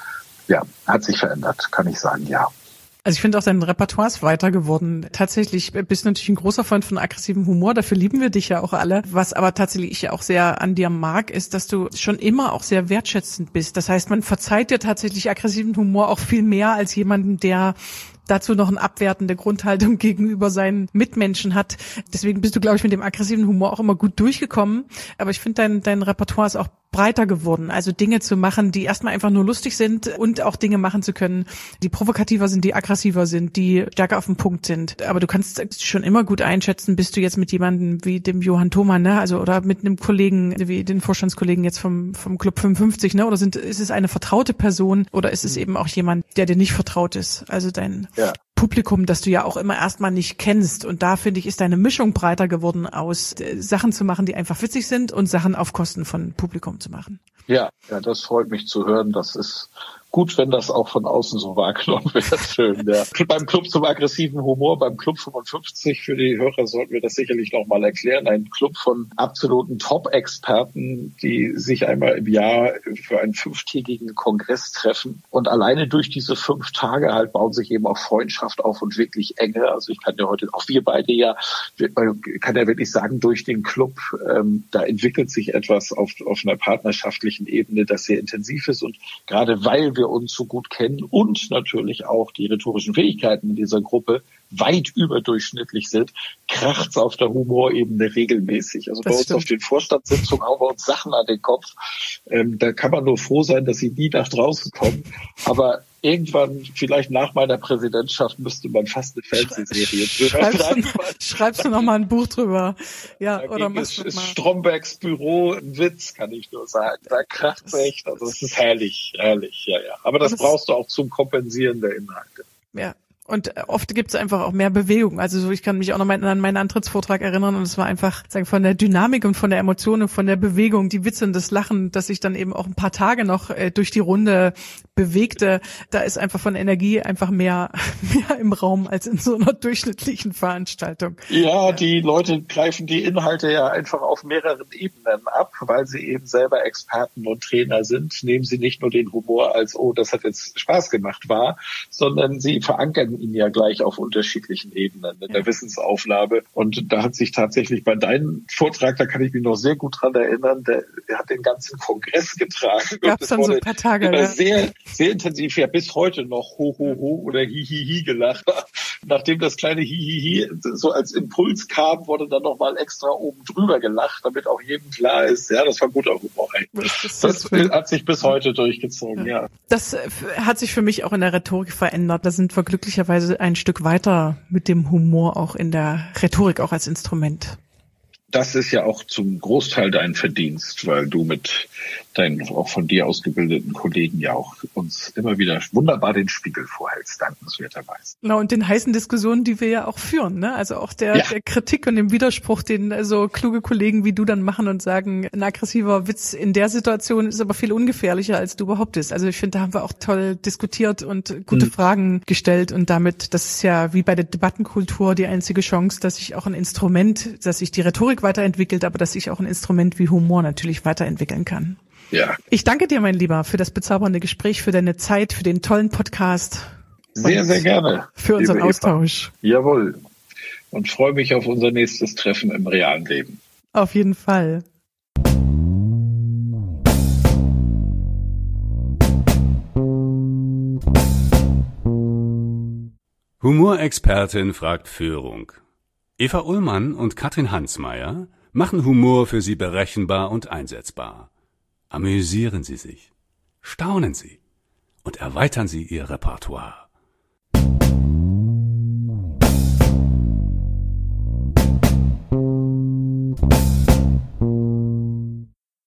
Ja, hat sich verändert, kann ich sagen, ja. Also ich finde auch, dein Repertoire ist weiter geworden. Tatsächlich bist du natürlich ein großer Freund von aggressivem Humor, dafür lieben wir dich ja auch alle. Was aber tatsächlich ich ja auch sehr an dir mag, ist, dass du schon immer auch sehr wertschätzend bist. Das heißt, man verzeiht dir tatsächlich aggressiven Humor auch viel mehr als jemanden, der dazu noch eine abwertende Grundhaltung gegenüber seinen Mitmenschen hat. Deswegen bist du, glaube ich, mit dem aggressiven Humor auch immer gut durchgekommen. Aber ich finde, dein Repertoire ist auch breiter geworden. Also Dinge zu machen, die erstmal einfach nur lustig sind und auch Dinge machen zu können, die provokativer sind, die aggressiver sind, die stärker auf den Punkt sind. Aber du kannst schon immer gut einschätzen, bist du jetzt mit jemandem wie dem Johann Thomann, ne? Also, oder mit einem Kollegen, wie den Vorstandskollegen jetzt vom Club 55, ne? Oder ist es eine vertraute Person oder ist es eben auch jemand, der dir nicht vertraut ist? Also dein Publikum, das du ja auch immer erstmal nicht kennst. Und da, finde ich, ist deine Mischung breiter geworden aus Sachen zu machen, die einfach witzig sind und Sachen auf Kosten von Publikum zu machen. Ja, das freut mich zu hören. Das ist gut, wenn das auch von außen so wahrgenommen wird. Schön, ja. Beim Club zum aggressiven Humor, beim Club 55, für die Hörer sollten wir das sicherlich nochmal erklären. Ein Club von absoluten Top-Experten, die sich einmal im Jahr für einen 5-tägigen Kongress treffen. Und alleine durch diese 5 Tage halt bauen sich eben auch Freundschaft auf und wirklich enge. Also ich kann ja heute, auch wir beide kann ja wirklich sagen, durch den Club, da entwickelt sich etwas auf einer partnerschaftlichen Ebene, das sehr intensiv ist. Und gerade weil wir uns so gut kennen und natürlich auch die rhetorischen Fähigkeiten in dieser Gruppe weit überdurchschnittlich sind, kracht's auf der Humorebene regelmäßig. Also das bei uns auf den Vorstandssitzungen hauen wir uns Sachen an den Kopf. Da kann man nur froh sein, dass sie nie nach draußen kommen. Aber irgendwann, vielleicht nach meiner Präsidentschaft, müsste man fast eine Fernsehserie drüber schreibst du noch mal ein Buch drüber. Ja, dagegen oder machst du ist Strombergs Büro ein Witz, kann ich nur sagen. Da kracht's echt. Also es ist herrlich, ja. Aber das brauchst du auch zum Kompensieren der Inhalte. Ja. Und oft gibt's einfach auch mehr Bewegung. Also so, ich kann mich auch noch mal an meinen Antrittsvortrag erinnern und es war einfach von der Dynamik und von der Emotion und von der Bewegung, die Witze und das Lachen, dass sich dann eben auch ein paar Tage noch durch die Runde bewegte. Da ist einfach von Energie einfach mehr im Raum als in so einer durchschnittlichen Veranstaltung. Ja, die Leute greifen die Inhalte ja einfach auf mehreren Ebenen ab, weil sie eben selber Experten und Trainer sind. Nehmen sie nicht nur den Humor als, oh, das hat jetzt Spaß gemacht, sondern sie verankern ihn ja gleich auf unterschiedlichen Ebenen in der Wissensaufnahme. Und da hat sich tatsächlich bei deinem Vortrag, da kann ich mich noch sehr gut dran erinnern, der hat den ganzen Kongress getragen. Gab's dann so ein paar Tage, sehr, sehr intensiv, ja bis heute noch ho, ho, ho oder hi, hi, hi gelacht. Nachdem das kleine hi, hi, hi so als Impuls kam, wurde dann nochmal extra oben drüber gelacht, damit auch jedem klar ist, ja, das war guter Humor. Das hat sich bis heute durchgezogen, ja. Das hat sich für mich auch in der Rhetorik verändert. Da sind wir glücklicherweise ein Stück weiter mit dem Humor auch in der Rhetorik, auch als Instrument. Das ist ja auch zum Großteil dein Verdienst, weil du mit deinen auch von dir ausgebildeten Kollegen ja auch uns immer wieder wunderbar den Spiegel vorhältst, dankenswerterweise. Genau, und den heißen Diskussionen, die wir ja auch führen, ne? Also auch der Kritik und dem Widerspruch, den so kluge Kollegen wie du dann machen und sagen, ein aggressiver Witz in der Situation ist aber viel ungefährlicher, als du behauptest. Also ich finde, da haben wir auch toll diskutiert und gute Fragen gestellt und damit, das ist ja wie bei der Debattenkultur die einzige Chance, dass sich auch ein Instrument, dass sich die Rhetorik weiterentwickelt, aber dass sich auch ein Instrument wie Humor natürlich weiterentwickeln kann. Ja. Ich danke dir, mein Lieber, für das bezaubernde Gespräch, für deine Zeit, für den tollen Podcast. Sehr, sehr gerne. Für unseren Austausch. Jawohl. Und freue mich auf unser nächstes Treffen im realen Leben. Auf jeden Fall. Humorexpertin fragt Führung. Eva Ullmann und Katrin Hansmeier machen Humor für Sie berechenbar und einsetzbar. Amüsieren Sie sich, staunen Sie und erweitern Sie Ihr Repertoire.